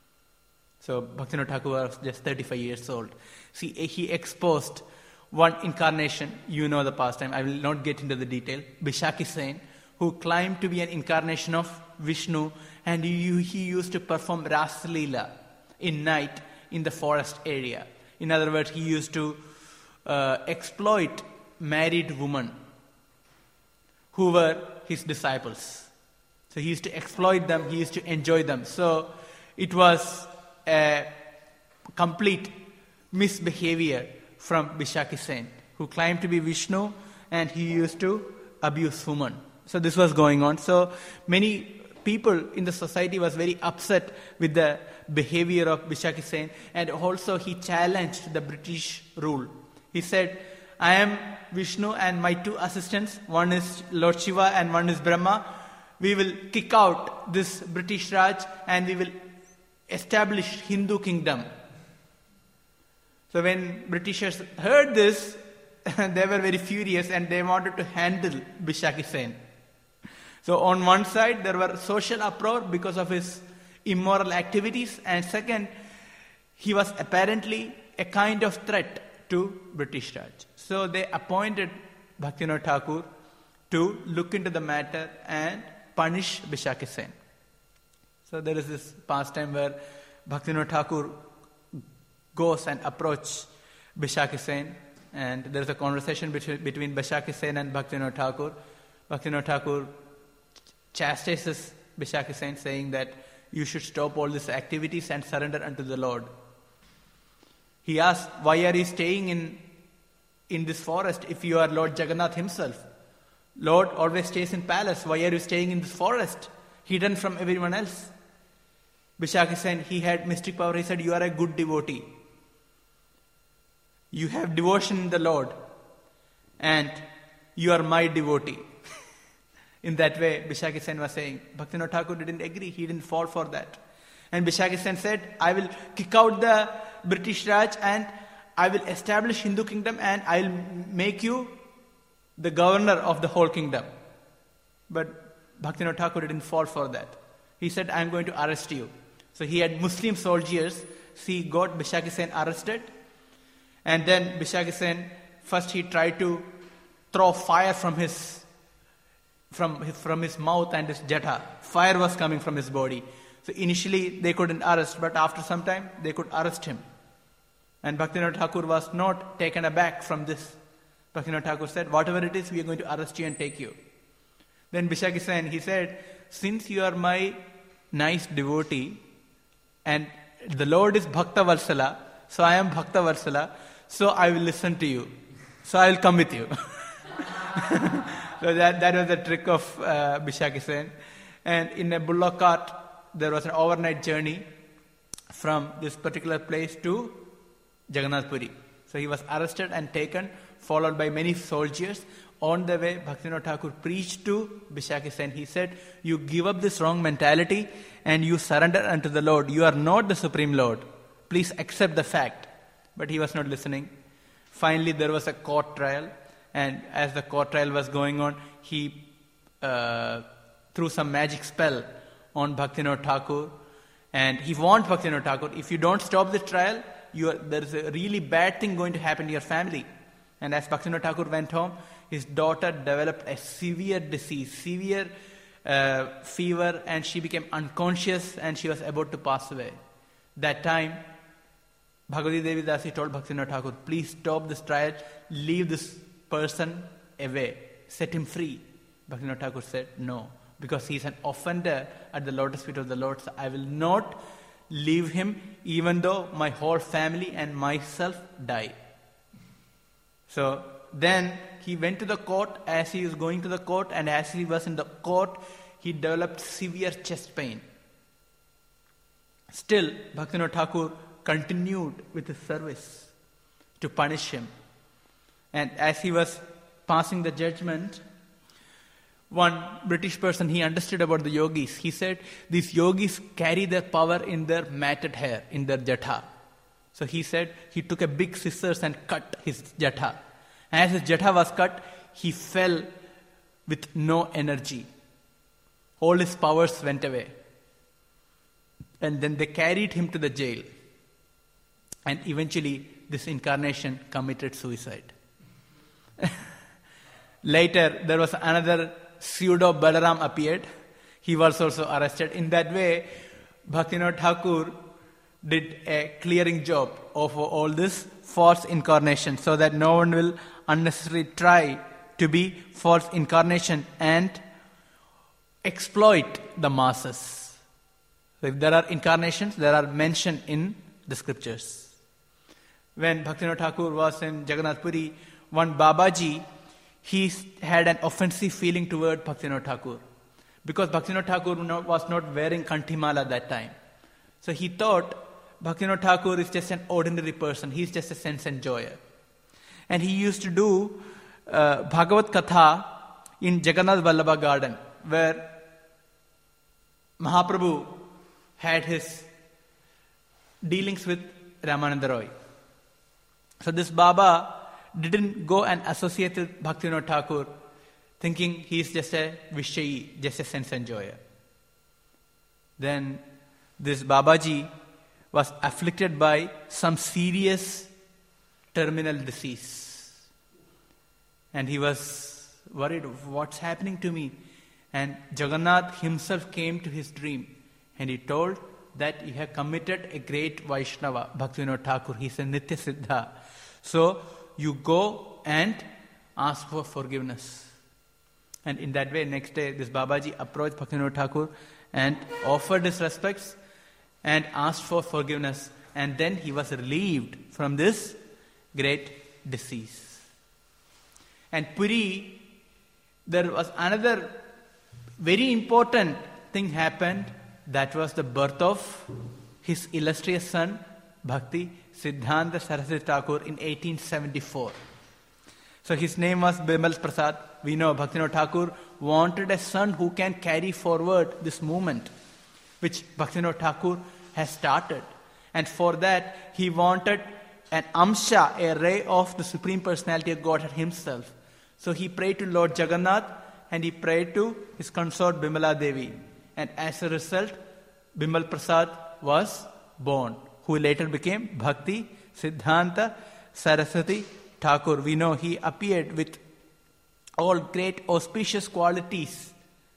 So Bhaktivinoda Thakur was just thirty-five years old. See, he exposed one incarnation. You know the pastime. I will not get into the detail. Bishaki Sen, who claimed to be an incarnation of Vishnu, and he, he used to perform Ras Leela in night in the forest area. In other words, he used to uh, exploit married women who were his disciples. So he used to exploit them, he used to enjoy them. So it was a complete misbehavior from Bishaki Sen, who claimed to be Vishnu, and he used to abuse women. So this was going on. So many people in the society was very upset with the behavior of Bishaki Sen, and also he challenged the British rule. He said, I am Vishnu and my two assistants, one is Lord Shiva and one is Brahma. We will kick out this British Raj and we will establish Hindu kingdom. So when Britishers heard this, they were very furious and they wanted to handle Bishaki Sen. So on one side, there were social uproar because of his immoral activities, and second, he was apparently a kind of threat to British Raj. So they appointed Bhaktivinoda Thakur to look into the matter and punish Bishaki Sen. So there is this pastime where Bhaktivinoda Thakur goes and approaches Bishaki Sen, and there is a conversation between, between Bishaki Sen and Bhaktivinoda Thakur. Bhaktivinoda Thakur chastises Bishaki Sen, saying that you should stop all these activities and surrender unto the Lord. He asks, why are you staying in, in this forest if you are Lord Jagannath himself? Lord always stays in palace. Why are you staying in this forest, hidden from everyone else? Bishaki Sen, he had mystic power. He said, you are a good devotee. You have devotion in the Lord, and you are my devotee. In that way, Bishaki Sen was saying. Bhaktivinoda Thakur didn't agree. He didn't fall for that. And Bishaki Sen said, I will kick out the British Raj and I will establish Hindu kingdom and I will make you the governor of the whole kingdom. But Bhaktivinoda Thakur didn't fall for that. He said, I am going to arrest you. So he had Muslim soldiers. He got Bishaki Sen arrested. And then Bishaki Sen, first he tried to throw fire from his From his, from his mouth and his jatha. Fire was coming from his body. So initially they couldn't arrest, but after some time they could arrest him. And Bhaktivinoda Thakur was not taken aback from this. Bhaktivinoda Thakur said, whatever it is, we are going to arrest you and take you. Then Bishaki Sen, he said, since you are my nice devotee and the Lord is Bhakta Varsala, so I am Bhakta Varsala, so I will listen to you. So I will come with you. So that, that was the trick of uh, Bishaki Sen. And in a bullock cart, there was an overnight journey from this particular place to Jagannath Puri. So he was arrested and taken, followed by many soldiers. On the way, Bhaktivinoda Thakur preached to Bishaki Sen. He said, you give up this wrong mentality and you surrender unto the Lord. You are not the Supreme Lord. Please accept the fact. But he was not listening. Finally, there was a court trial. And as the court trial was going on, he uh, threw some magic spell on Bhaktivinoda Thakur. And he warned Bhaktivinoda Thakur, if you don't stop this trial, you are, there is a really bad thing going to happen to your family. And as Bhaktivinoda Thakur went home, his daughter developed a severe disease, severe uh, fever, and she became unconscious and she was about to pass away. That time, Bhagavati Devi Dasi told Bhaktivinoda Thakur, please stop this trial, leave this person away, set him free. Bhaktivinoda Thakur said, no, because he is an offender at the lotus feet of the Lord, so I will not leave him even though my whole family and myself die. So then he went to the court. As he was going to the court and as he was in the court, he developed severe chest pain. Still, Bhaktivinoda Thakur continued with his service to punish him. And as he was passing the judgment, one British person, he understood about the yogis. He said, these yogis carry their power in their matted hair, in their jatha. So he said, he took a big scissors and cut his jatha. As his jatha was cut, he fell with no energy. All his powers went away. And then they carried him to the jail. And eventually, this incarnation committed suicide. Later, there was another pseudo Balaram appeared. He was also arrested. In that way, Bhaktivinoda Thakur did a clearing job of all this false incarnation, so that no one will unnecessarily try to be false incarnation and exploit the masses. So if there are incarnations, there are mentioned in the scriptures. When Bhaktivinoda Thakur was in Jagannath Puri, one Babaji, he had an offensive feeling toward Bhaktivinoda Thakur. Because Bhaktivinoda Thakur was not wearing Kanthimala at that time. So he thought Bhaktivinoda Thakur is just an ordinary person. He is just a sense enjoyer. And he used to do uh, Bhagavad Katha in Jagannath Vallabha garden, where Mahaprabhu had his dealings with Ramananda Roy. So this Baba didn't go and associate with Bhaktivinoda Thakur, thinking he is just a Vishayi, just a sense enjoyer. Then this Babaji was afflicted by some serious terminal disease. And he was worried, what's happening to me? And Jagannath himself came to his dream and he told that he had committed a great Vaishnava, Bhaktivinoda Thakur. He's a Nitya Siddha. So you go and ask for forgiveness. And in that way, next day, this Babaji approached Bhaktivinoda Thakur and offered his respects and asked for forgiveness. And then he was relieved from this great disease. And Puri, there was another very important thing happened. That was the birth of his illustrious son, Bhakti Siddhanta Saraswati Thakur, in eighteen seventy-four. So his name was Bimal Prasad. We know Bhaktivinoda Thakur wanted a son who can carry forward this movement, which Bhaktivinoda Thakur has started. And for that, he wanted an Amsha, a ray of the Supreme Personality of Godhead himself. So he prayed to Lord Jagannath and he prayed to his consort Bimala Devi. And as a result, Bimal Prasad was born, who later became Bhakti Siddhanta Saraswati Thakur. We know he appeared with all great auspicious qualities.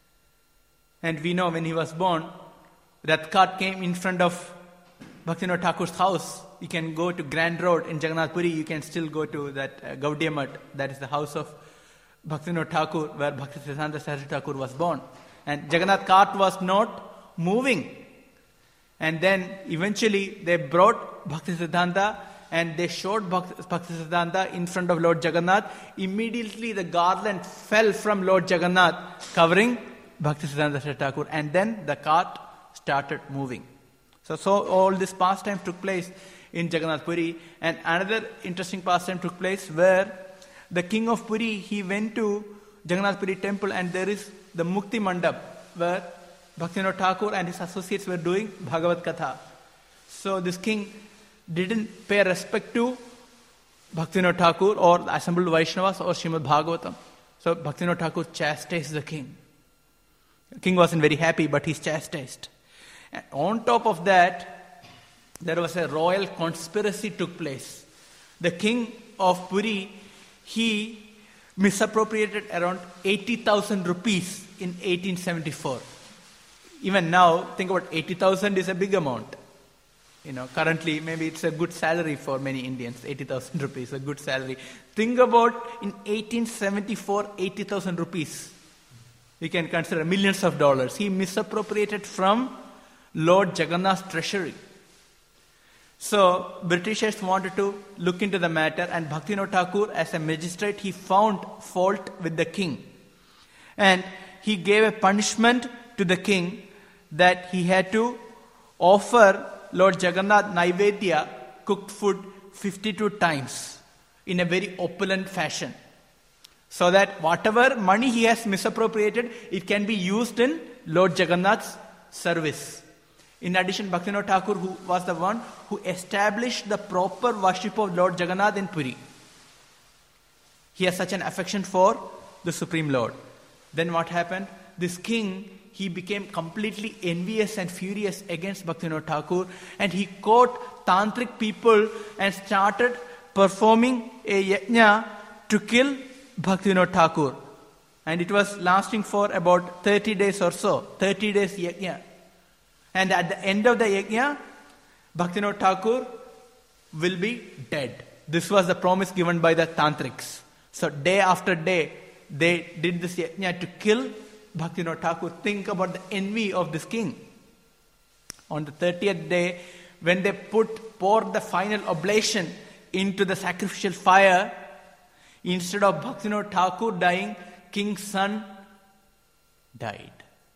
And we know when he was born, Rath cart came in front of Bhaktivinoda Thakur's house. You can go to Grand Road in Jagannath Puri, you can still go to that uh, Gaudiya Math, that is the house of Bhaktivinoda Thakur, where Bhakti Siddhanta Saraswati Thakur was born. And Jagannath cart was not moving. And then eventually they brought Bhakti Siddhanta and they showed Bhakti, Bhakti Siddhanta in front of Lord Jagannath. Immediately the garland fell from Lord Jagannath, covering Bhakti Siddhanta Saraswati Thakur. And then the cart started moving. So, so all this pastime took place in Jagannath Puri. And another interesting pastime took place where the king of Puri, he went to Jagannath Puri temple and there is the Mukti Mandap where Bhaktivinoda Thakur and his associates were doing Bhagavad Katha. So this king didn't pay respect to Bhaktivinoda Thakur or the assembled Vaishnavas or Srimad Bhagavatam. So Bhaktivinoda Thakur chastised the king. The king wasn't very happy, but he's chastised. And on top of that, there was a royal conspiracy took place. The king of Puri, he misappropriated around eighty thousand rupees in eighteen seventy-four. Even now, think about eighty thousand is a big amount. You know, currently maybe it's a good salary for many Indians, eighty thousand rupees, a good salary. Think about in eighteen seventy-four, eighty thousand rupees. We can consider millions of dollars. He misappropriated from Lord Jagannath's treasury. So Britishers wanted to look into the matter, and Bhaktivinoda Thakur, as a magistrate, he found fault with the king. And he gave a punishment to the king that he had to offer Lord Jagannath Naivedya, cooked food, fifty-two times in a very opulent fashion. So that whatever money he has misappropriated, it can be used in Lord Jagannath's service. In addition, Bhaktivinoda Thakur, who was the one who established the proper worship of Lord Jagannath in Puri. He has such an affection for the Supreme Lord. Then what happened? This king, he became completely envious and furious against Bhaktivinoda Thakur, and he caught tantric people and started performing a yajna to kill Bhaktivinoda Thakur. And it was lasting for about thirty days or so, thirty days yajna. And at the end of the yajna, Bhaktivinoda Thakur will be dead. This was the promise given by the tantrics. So day after day, they did this yajna to kill Bhaktivinoda Thakur think about the envy of this king. On the thirtieth day, when they put poured the final oblation into the sacrificial fire, instead of Bhaktivinoda Thakur dying, king's son died.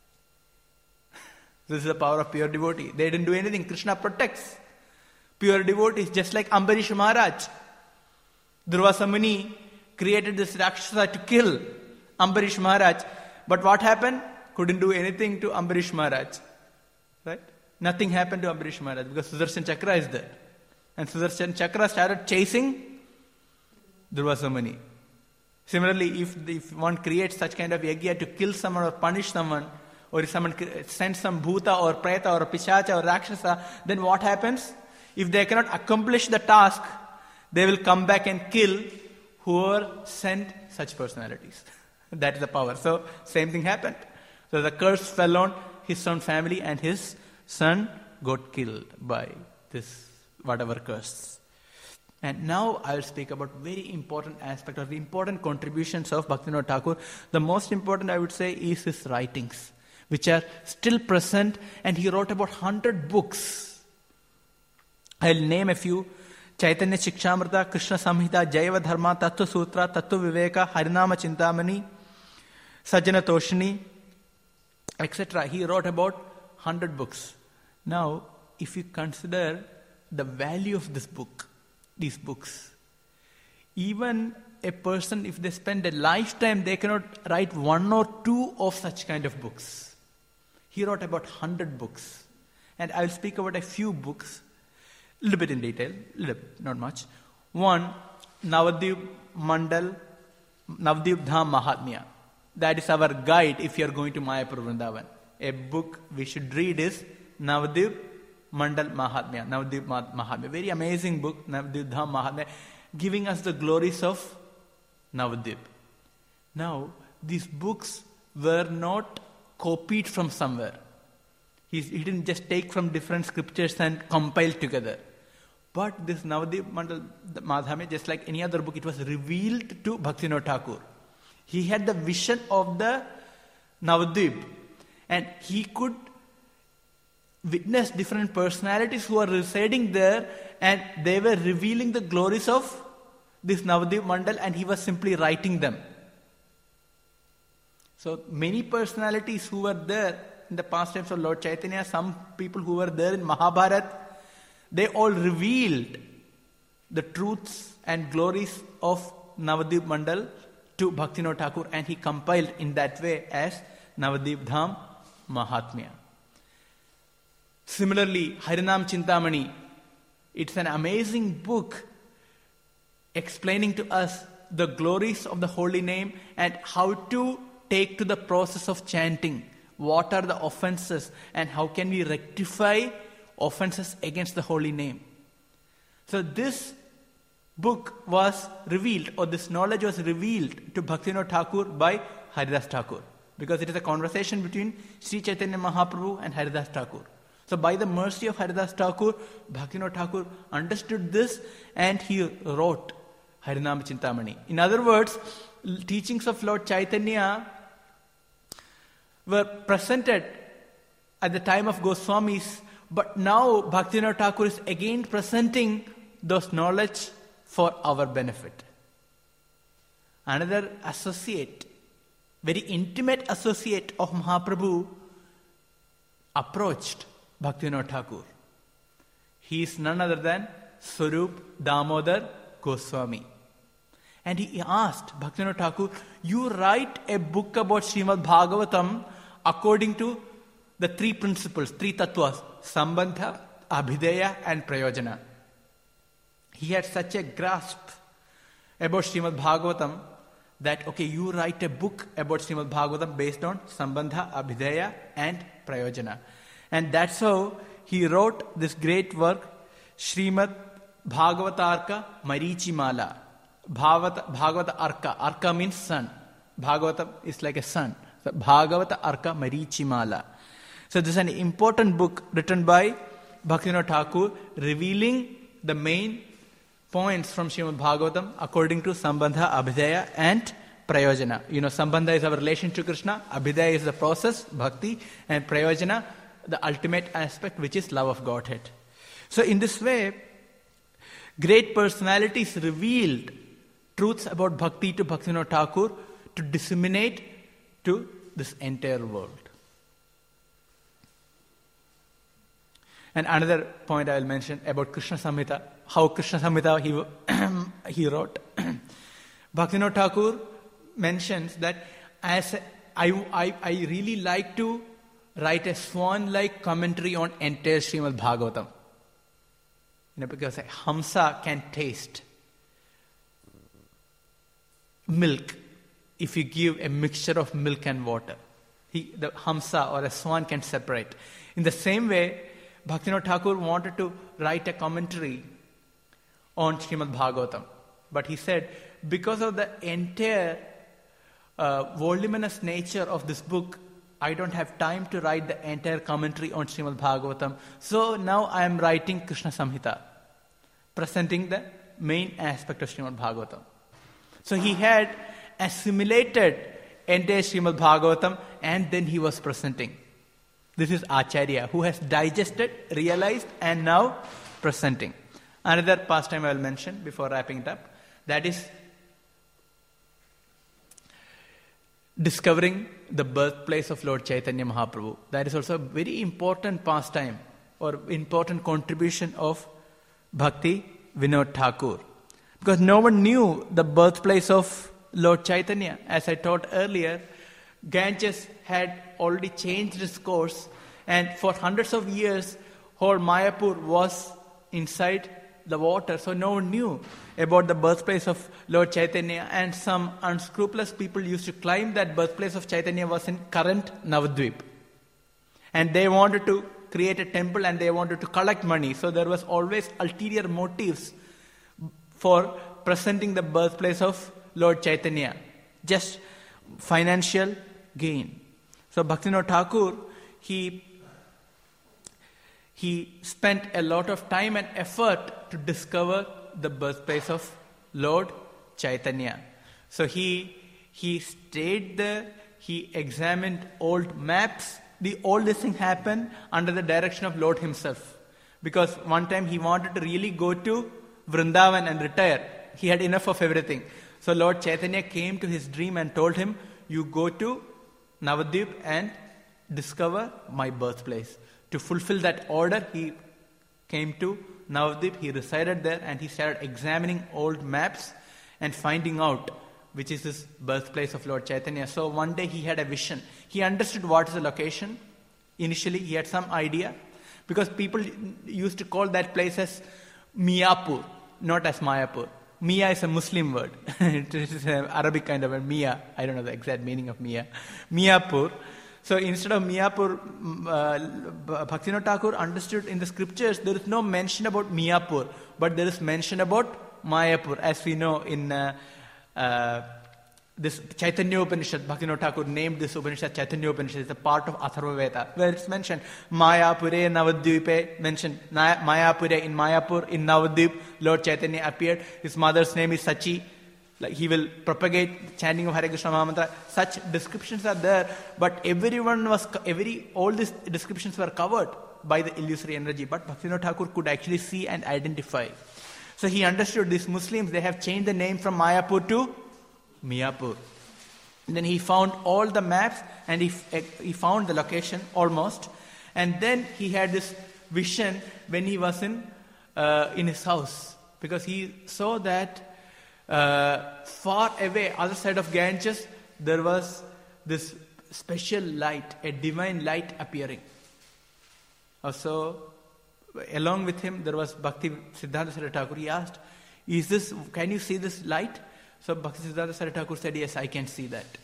This is the power of pure devotee. They didn't do anything. Krishna protects pure devotees, just like Ambarish Maharaj. Durvasa Muni created this Rakshasa to kill Ambarish Maharaj. But what happened? Couldn't do anything to Ambarish Maharaj. Right? Nothing happened to Ambarish Maharaj because Sudarshan Chakra is there. And Sudarshan Chakra started chasing Durvasa Muni. Similarly, if, if one creates such kind of yagya to kill someone or punish someone, or if someone sends some bhuta or preta or pichacha or rakshasa, then what happens? If they cannot accomplish the task, they will come back and kill whoever sent such personalities. That is the power. So, same thing happened. So, the curse fell on his own family and his son got killed by this whatever curse. And now I will speak about very important aspect or the important contributions of Bhaktivinoda Thakur. The most important, I would say, is his writings, which are still present, and he wrote about one hundred books. I will name a few. Chaitanya Shikshamrita, Krishna Samhita, Jaiva Dharma, Tattva Sutra, Tattva Viveka, Harinama Chintamani, Sajjana Toshini, et cetera. He wrote about one hundred books. Now, if you consider the value of this book, these books, even a person, if they spend a lifetime, they cannot write one or two of such kind of books. He wrote about one hundred books. And I will speak about a few books, a little bit in detail, little bit, not much. One, Navadvip Mandal, Navadvip Dham Mahatmya. That is our guide if you are going to Mayapur Vrindavan. A book we should read is Navadvip Mandal Mahatmya. Navadvip Mahatmya. Very amazing book, Navadvip Dham Mahatmya, giving us the glories of Navadvip. Now, these books were not copied from somewhere. He, he didn't just take from different scriptures and compile together. But this Navadvip Mandal Mahatmya, just like any other book, it was revealed to Bhaktivinoda Thakur. He had the vision of the Navadvip, and he could witness different personalities who are residing there, and they were revealing the glories of this Navadvip Mandal, and he was simply writing them. So many personalities who were there in the past times of Lord Chaitanya, some people who were there in Mahabharata, they all revealed the truths and glories of Navadvip Mandal to Bhaktivinoda Thakur, and he compiled in that way as Navadvip Dham Mahatmya. Similarly, Harinam Chintamani, it's an amazing book explaining to us the glories of the holy name and how to take to the process of chanting. What are the offenses and how can we rectify offenses against the holy name? So this book was revealed, or this knowledge was revealed to Bhaktivinoda Thakur by Haridas Thakur, because it is a conversation between Sri Chaitanya Mahaprabhu and Haridas Thakur. So by the mercy of Haridas Thakur, Bhaktivinoda Thakur understood this and he wrote Harinam Chintamani. In other words, teachings of Lord Chaitanya were presented at the time of Goswamis, but now Bhaktivinoda Thakur is again presenting those knowledge for our benefit. Another associate, very intimate associate of Mahaprabhu, approached Bhaktivinoda Thakur. He is none other than Swarup Damodar Goswami. And he asked Bhaktivinoda Thakur, you write a book about Srimad Bhagavatam according to the three principles, three tattvas, Sambandha, Abhideya and Prayojana. He had such a grasp about Srimad Bhagavatam that, okay, you write a book about Srimad Bhagavatam based on Sambandha, Abhideya and Prayojana. And that's how he wrote this great work, Srimad Bhagavatarka Marichi Mala. Bhagavata, Bhagavata Arka. Arka means sun. Bhagavata is like a sun. So Bhagavata Arka Marichi Mala. So this is an important book written by Bhaktivinoda Thakur, revealing the main points from Srimad Bhagavatam according to Sambandha, Abhideya and prayojana. You know, Sambandha is our relation to Krishna, Abhidaya is the process, bhakti, and prayojana, the ultimate aspect, which is love of Godhead. So in this way, great personalities revealed truths about bhakti to Bhaktivinoda Thakur to disseminate to this entire world. And another point I will mention about Krishna Samhita, how Krishna Samhita he, he wrote. Bhaktivinoda Thakur mentions that as a, I, I, I really like to write a swan-like commentary on entire Srimad Bhagavatam. You know, because a Hamsa can taste milk if you give a mixture of milk and water. He, the Hamsa or a swan can separate. In the same way, Bhaktivinoda Thakur wanted to write a commentary on Srimad Bhagavatam. But he said, because of the entire uh, voluminous nature of this book, I don't have time to write the entire commentary on Srimad Bhagavatam. So now I am writing Krishna Samhita, presenting the main aspect of Srimad Bhagavatam. So he had assimilated entire Srimad Bhagavatam and then he was presenting. This is Acharya, who has digested, realized, and now presenting. Another pastime I will mention before wrapping it up, that is discovering the birthplace of Lord Chaitanya Mahaprabhu. That is also a very important pastime or important contribution of Bhakti Vinod Thakur. Because no one knew the birthplace of Lord Chaitanya. As I taught earlier, Ganges had already changed its course, and for hundreds of years, whole Mayapur was inside the water. So no one knew about the birthplace of Lord Chaitanya, and some unscrupulous people used to claim that birthplace of Chaitanya was in current Navadvip. And they wanted to create a temple and they wanted to collect money. So there was always ulterior motives for presenting the birthplace of Lord Chaitanya. Just financial gain. So Bhaktivinoda Thakur, he, he spent a lot of time and effort to discover the birthplace of Lord Chaitanya. So he, he stayed there, he examined old maps. The all this thing happened under the direction of Lord himself. Because one time he wanted to really go to Vrindavan and retire. He had enough of everything. So Lord Chaitanya came to his dream and told him, you go to Navadvip and discover my birthplace. To fulfill that order, he came to Navadvip, he resided there, and he started examining old maps and finding out which is his birthplace of Lord Chaitanya. So one day he had a vision. He understood what is the location. Initially he had some idea, because people used to call that place as Miyapur, not as Mayapur. Mia is a Muslim word. It is an Arabic kind of a Mia. I don't know the exact meaning of Mia. Miyapur. So instead of Miyapur, uh, Bhaktivinoda Thakur understood in the scriptures there is no mention about Miyapur, but there is mention about Mayapur, as we know in uh, uh, this Chaitanya Upanishad. Bhaktivinoda Thakur named this Upanishad Chaitanya Upanishad. It's a part of Atharva Veda, where it's mentioned Mayapure Navadvipe, mentioned Mayapure in Mayapur, in Navadvip, Lord Chaitanya appeared. His mother's name is Sachi. Like he will propagate chanting of Hare Krishna Mahamantra. Such descriptions are there, but everyone was, every, all these descriptions were covered by the illusory energy. But Bhaktivinoda Thakur could actually see and identify. So he understood these Muslims, they have changed the name from Mayapur to Miyapur. And then he found all the maps and he, he found the location almost. And then he had this vision when he was in, uh, in his house. Because he saw that Uh, far away, other side of Ganges, there was this special light, a divine light appearing. Uh, so, along with him, there was Bhakti Siddhanta Saraswati Thakur. He asked, "Is this? Can you see this light?" So Bhakti Siddhanta Saraswati Thakur said, "Yes, I can see that."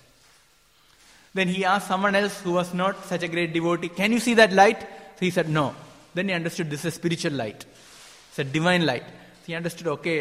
Then he asked someone else who was not such a great devotee, "Can you see that light?" So he said, "No." Then he understood this is a spiritual light. It's a divine light. So he understood, okay,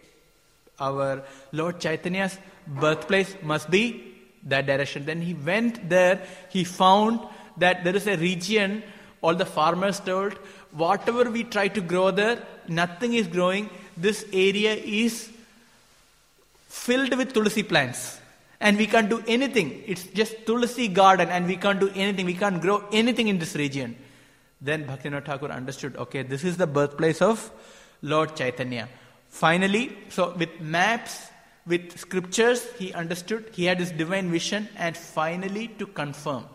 our Lord Chaitanya's birthplace must be that direction. Then he went there, he found that there is a region, all the farmers told, whatever we try to grow there, nothing is growing. This area is filled with tulsi plants. And we can't do anything. It's just Tulsi garden and we can't do anything. We can't grow anything in this region. Then Bhaktivinoda Thakur understood, okay, this is the birthplace of Lord Chaitanya. Finally, so with maps, with scriptures, he understood, he had his divine vision, and finally to confirm,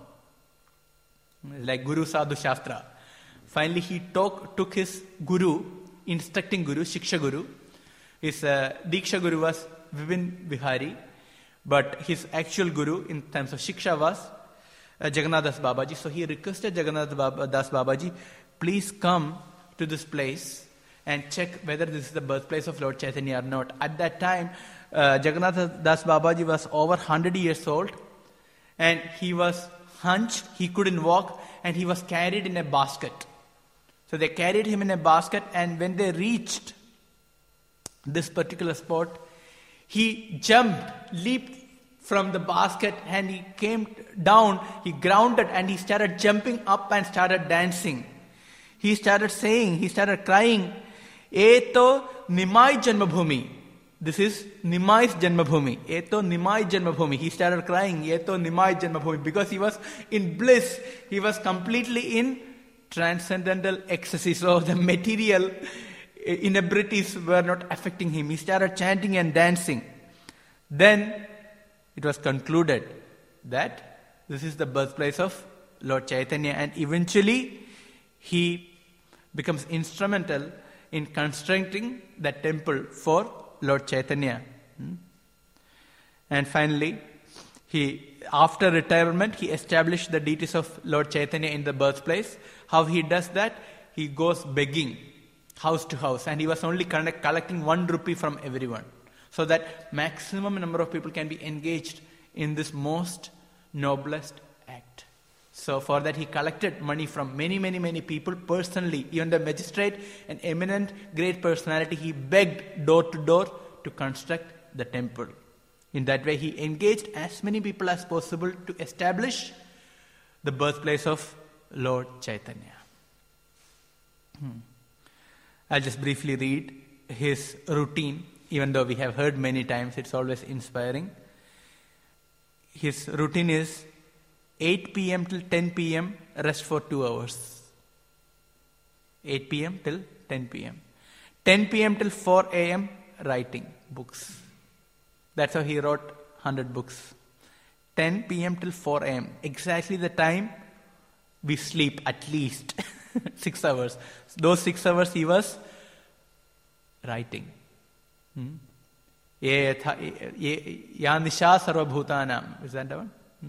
like Guru Sadhu Shastra. Finally, he talk, took his Guru, instructing Guru, Shiksha Guru. His uh, Diksha Guru was Vipin Bihari, but his actual Guru in terms of Shiksha was uh, Jagannath Das Babaji. So he requested Jagannath Baba, Das Babaji, please come to this place and check whether this is the birthplace of Lord Chaitanya or not. At that time, uh, Jagannath Das Babaji was over one hundred years old, and he was hunched, he couldn't walk, and he was carried in a basket. So they carried him in a basket, and when they reached this particular spot, he jumped, leaped from the basket, and he came down, he grounded, and he started jumping up and started dancing. He started saying, he started crying, Eto Nimai Janmabhumi. This is Nimai's Janmabhumi. Eto Nimai Janmabhumi. He started crying, Eto Nimai Janmabhumi, because he was in bliss. He was completely in transcendental ecstasy. So the material inebrities were not affecting him. He started chanting and dancing. Then it was concluded that this is the birthplace of Lord Chaitanya, and eventually he becomes instrumental in constructing the temple for Lord Chaitanya. And finally, he, after retirement, he established the deities of Lord Chaitanya in the birthplace. How he does that? He goes begging house to house, and he was only collecting one rupee from everyone, so that maximum number of people can be engaged in this most noblest act. So for that he collected money from many, many, many people personally. Even the magistrate, an eminent great personality, he begged door to door to construct the temple. In that way he engaged as many people as possible to establish the birthplace of Lord Chaitanya. Hmm. I'll just briefly read his routine. Even though we have heard many times, it's always inspiring. His routine is eight p.m. till ten p.m. rest for two hours. eight p.m. till ten p.m. ten p.m. till four a.m. writing books. That's how he wrote one hundred books. ten p.m. till four a.m. Exactly the time we sleep, at least six hours. Those six hours he was writing. Hmm? Ya Nisha Sarva Bhutanam. Is that the one? Hmm?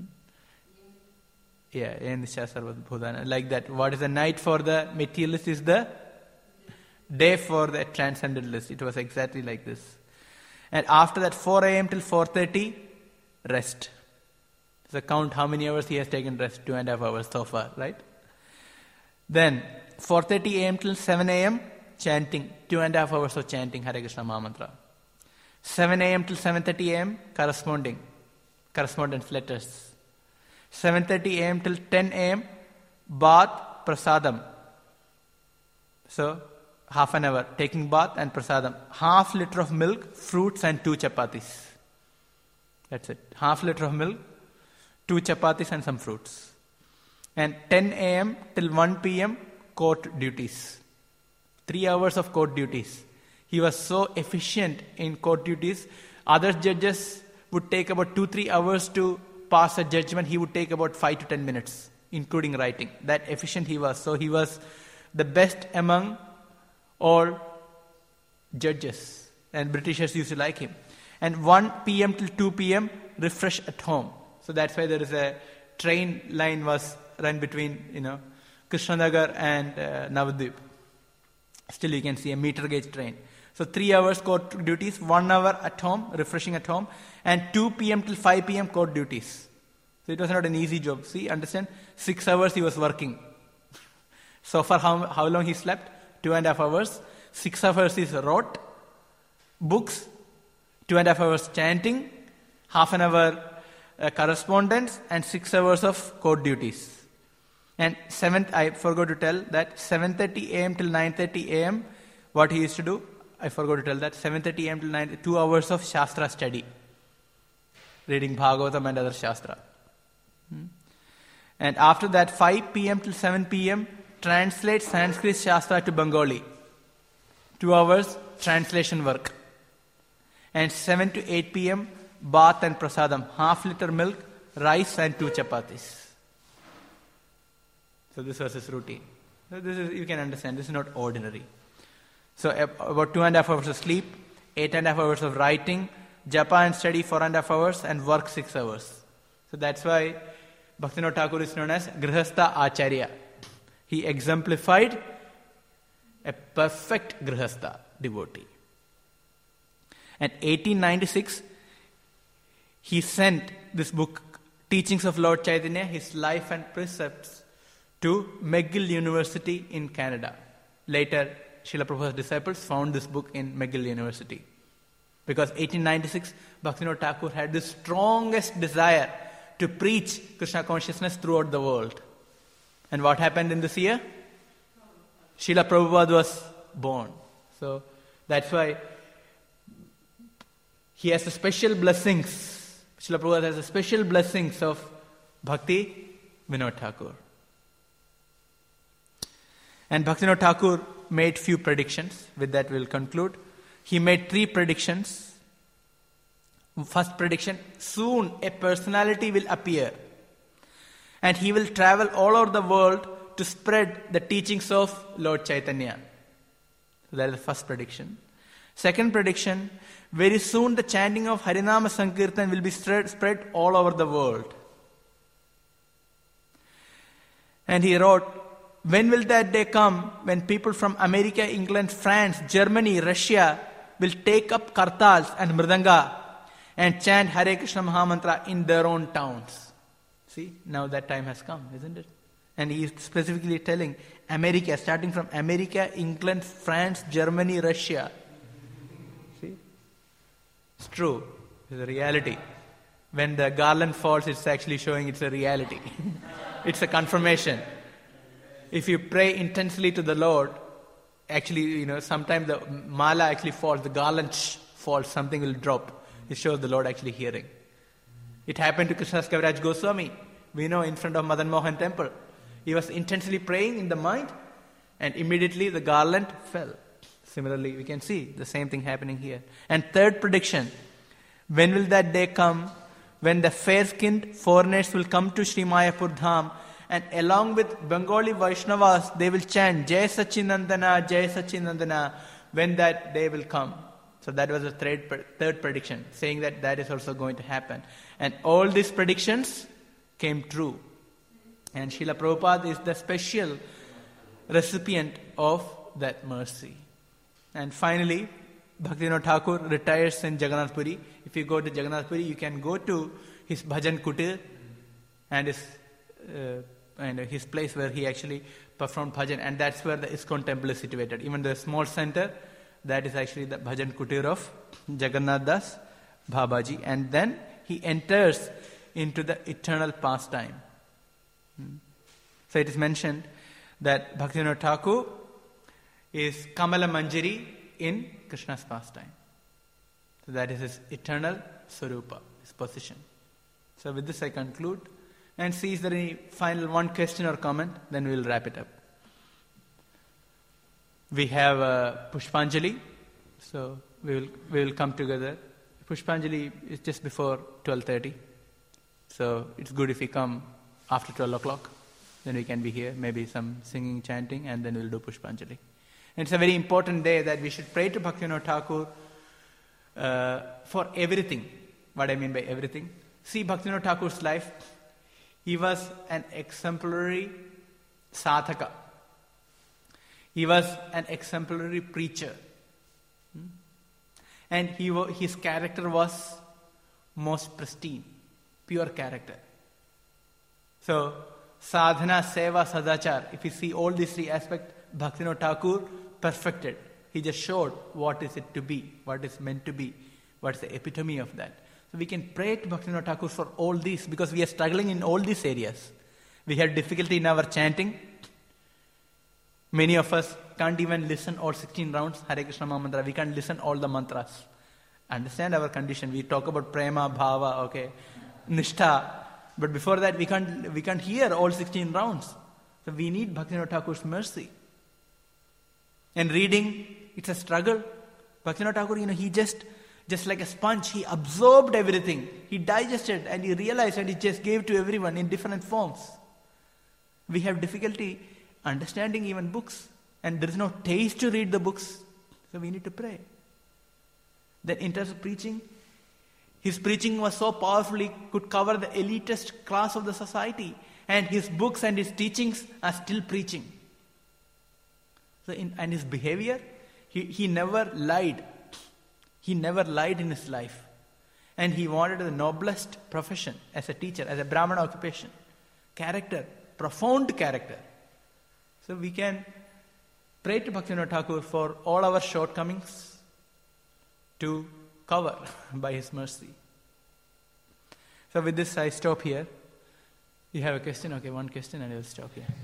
Yeah, Ya Nisha Sarva Bhutanam. Like that. What is the night for the materialist is the day for the transcendentalist. It was exactly like this. And after that, four a.m. till four thirty, rest. So count how many hours he has taken rest. Two and a half hours so far, right? Then, four thirty a.m. till seven a.m., chanting. Two and a half hours of chanting Hare Krishna Mahamantra. seven a.m. till seven thirty a.m. corresponding. Correspondence letters. seven thirty a.m. till ten a.m. bath, prasadam. So, half an hour taking bath and prasadam. Half liter of milk, fruits and two chapatis. That's it. Half liter of milk, two chapatis and some fruits. And ten a.m. till one p.m. court duties. Three hours of court duties. He was so efficient in court duties. Other judges would take about two, three hours to pass a judgment. He would take about five to ten minutes, including writing. That efficient he was. So he was the best among all judges. And Britishers used to like him. And one p.m. till two p.m. refresh at home. So that's why there is a train line was run between, you know, Krishnanagar and uh, Navadvip. Still you can see a meter gauge train. So three hours court duties, one hour at home, refreshing at home, and two p.m. till five p.m. court duties. So it was not an easy job. See, understand? Six hours he was working. So for how, how long he slept? Two and a half hours. Six hours he wrote books. Two and a half hours chanting. Half an hour uh, correspondence, and six hours of court duties. And seventh, I forgot to tell that seven thirty a.m. till nine thirty a.m. what he used to do, I forgot to tell that seven thirty a.m. till nine, two hours of Shastra study. reading Bhagavatam and other Shastra. Hmm? And after that, five p.m. till seven p.m., translate Sanskrit Shastra to Bengali. Two hours translation work. And seven to eight p.m., bath and prasadam, half liter milk, rice and two chapatis. So this was his routine. So this is, you can understand, this is not ordinary. So about two and a half hours of sleep, eight and a half hours of writing, japa and study four and a half hours, and work six hours. So that's why Bhaktivinoda Thakur is known as Grihastha Acharya. He exemplified a perfect Grihastha devotee. And eighteen ninety-six, he sent this book, Teachings of Lord Chaitanya, his life and precepts, to McGill University in Canada. Later, Srila Prabhupada's disciples found this book in McGill University. Because eighteen ninety-six, Bhaktivinoda Thakur had the strongest desire to preach Krishna consciousness throughout the world. And what happened in this year? Srila Prabhupada was born. So that's why he has the special blessings. Srila Prabhupada has the special blessings of Bhakti Vinod Thakur. And Bhaktivinoda Thakur made few predictions. With that we'll conclude. He made three predictions. First prediction, soon a personality will appear. And he will travel all over the world to spread the teachings of Lord Chaitanya. So that is the first prediction. Second prediction, very soon the chanting of Harinama Sankirtan will be spread all over the world. And he wrote, when will that day come when people from America, England, France, Germany, Russia will take up kartals and mridanga and chant Hare Krishna Mahamantra in their own towns? See, now that time has come, isn't it? And he is specifically telling America, starting from America, England, France, Germany, Russia. See? It's true. It's a reality. When the garland falls, it's actually showing it's a reality. It's a confirmation. If you pray intensely to the Lord, actually, you know, sometimes the mala actually falls, the garland shh, falls, something will drop. It shows the Lord actually hearing. It happened to Krishnadas Kaviraj Goswami. We know in front of Madan Mohan temple. He was intensely praying in the mind and immediately the garland fell. Similarly, we can see the same thing happening here. And third prediction, when will that day come when the fair-skinned foreigners will come to Sri Mayapur Dham and along with Bengali Vaishnavas, they will chant Jai Sachinandana, Jai Sachinandana, when that day will come. So that was the third, third prediction, saying that that is also going to happen. And all these predictions came true. And Srila Prabhupada is the special recipient of that mercy. And finally, Bhaktivinoda Thakur retires in Jagannath Puri. If you go to Jagannath Puri, you can go to his bhajan kutir and his, uh, and his place where he actually performed bhajan. And that's where the ISKCON temple is situated. Even the small center, that is actually the bhajan kutir of Jagannath Das Babaji. And then he enters into the eternal pastime. Hmm. So it is mentioned that Bhaktivinoda Thakur is Kamala Manjari in Krishna's pastime. So that is his eternal Swarupa, his position. So with this I conclude and see is there any final one question or comment, then we will wrap it up. We have a Pushpanjali, so we will we will come together. Pushpanjali is just before twelve thirty, so it's good if we come after twelve o'clock. Then we can be here, maybe some singing, chanting, and then we'll do Pushpanjali. And it's a very important day that we should pray to Bhaktivinoda Thakur uh, for everything. What I mean by everything? See Bhaktivinoda Thakur's life. He was an exemplary sadhaka. He was an exemplary preacher. Hmm? And he, his character was most pristine, pure character. So, sadhana, seva, sadachar, if you see all these three aspects, Bhaktivinoda Thakur perfected. He just showed what is it to be, what is meant to be, what is the epitome of that. So we can pray to Bhaktivinoda Thakur for all these because we are struggling in all these areas. We have difficulty in our chanting. Many of us can't even listen all sixteen rounds, Hare Krishna Mahamantra. We can't listen all the mantras. understand our condition. We talk about prema, bhava, okay, nishtha. But before that, we can't, we can't hear all sixteen rounds. So we need Bhaktivinoda Thakur's mercy. And reading, it's a struggle. Bhaktivinoda Thakur, you know, he just, just like a sponge, he absorbed everything. He digested and he realized and he just gave to everyone in different forms. We have difficulty understanding even books. And there is no taste to read the books. So we need to pray. Then in terms of preaching, his preaching was so powerful, he could cover the elitist class of the society. And his books and his teachings are still preaching. So in, and his behavior, he, he never lied. He never lied in his life. And he wanted the noblest profession as a teacher, as a Brahmana occupation. Character, profound character. So we can pray to Bhaktivinoda Thakur for all our shortcomings to cover by his mercy. So with this I stop here. You have a question? Okay, one question and I will stop here.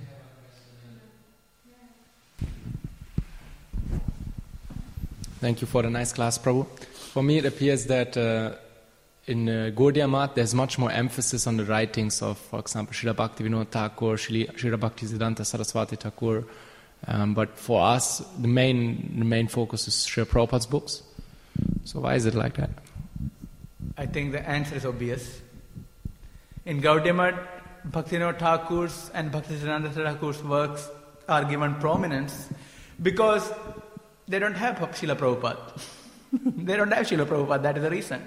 Thank you for the nice class, Prabhu. For me, it appears that uh, in uh, Gaudiya Math, there's much more emphasis on the writings of, for example, Srila Bhaktivinoda Thakur, Srila Bhaktisiddhanta Saraswati Thakur. Um, but for us, the main the main focus is Srila Prabhupada's books. So why is it like that? I think the answer is obvious. In Gaudiya Math, Bhaktivinoda Thakur's and Bhaktisiddhanta Thakur's works are given prominence because they don't have Srila Prabhupada. They don't have Srila Prabhupada, that is the reason.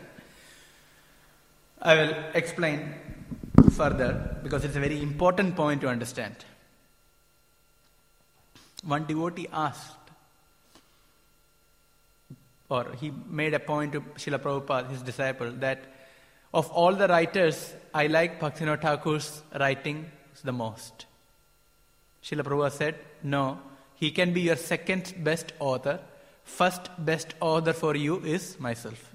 I will explain further because it's a very important point to understand. One devotee asked, or he made a point to Srila Prabhupada, his disciple, that of all the writers, I like Bhaktivinoda Thakur's writing the most. Srila Prabhupada said, no, he can be your second best author. First best author for you is myself.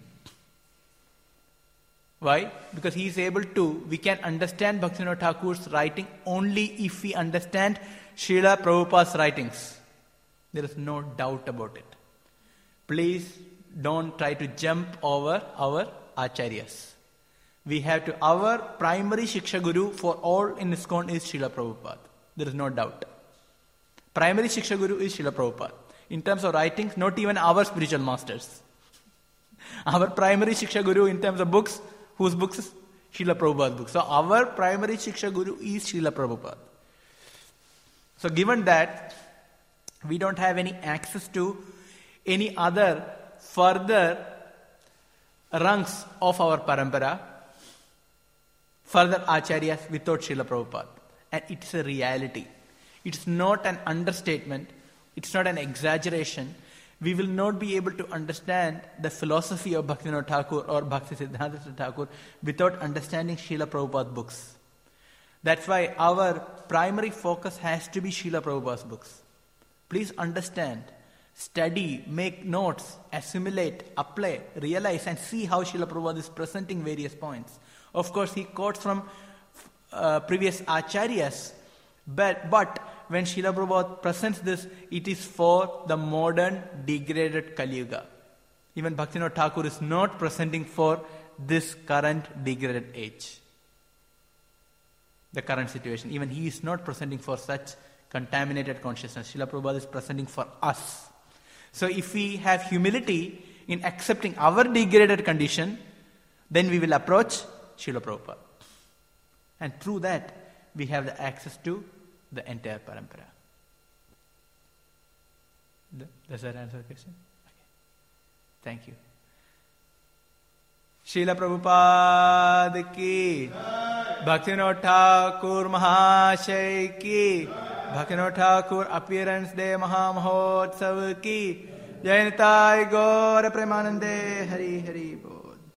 Why? Because he is able to, we can understand Bhaktivinoda Thakur's writing only if we understand Srila Prabhupada's writings. There is no doubt about it. Please don't try to jump over our acharyas. We have to, our primary Shiksha Guru for all in ISKCON is Srila Prabhupada. There is no doubt. Primary Shiksha Guru is Srila Prabhupada. In terms of writings, not even our spiritual masters. Our primary Shiksha Guru in terms of books, whose books is Srila Prabhupada's books. So our primary Shiksha Guru is Srila Prabhupada. So given that, we don't have any access to any other further rungs of our parampara, further acharyas without Srila Prabhupada. And it's a reality. It's not an understatement. It's not an exaggeration. We will not be able to understand the philosophy of Bhaktivinoda Thakur or Bhaktisiddhanta Thakur without understanding Srila Prabhupada's books. That's why our primary focus has to be Srila Prabhupada's books. Please understand, study, make notes, assimilate, apply, realize and see how Srila Prabhupada is presenting various points. Of course, he quotes from uh, previous acharyas, but, but when Srila Prabhupada presents this, it is for the modern degraded Kali Yuga. Even Bhaktivinoda Thakur is not presenting for this current degraded age. The current situation. Even he is not presenting for such contaminated consciousness. Srila Prabhupada is presenting for us. So if we have humility in accepting our degraded condition, then we will approach Srila Prabhupada. And through that, we have the access to the entire parampara. Does that answer the question? Okay. Thank you. Srila Prabhupada ki, Bhaktivinoda Thakur Mahashay ki, Bhaktivinoda Thakur Appearance Day Maha Mahotsav ki, Jai Nitai Gaura Premanande Hari Hari Bol.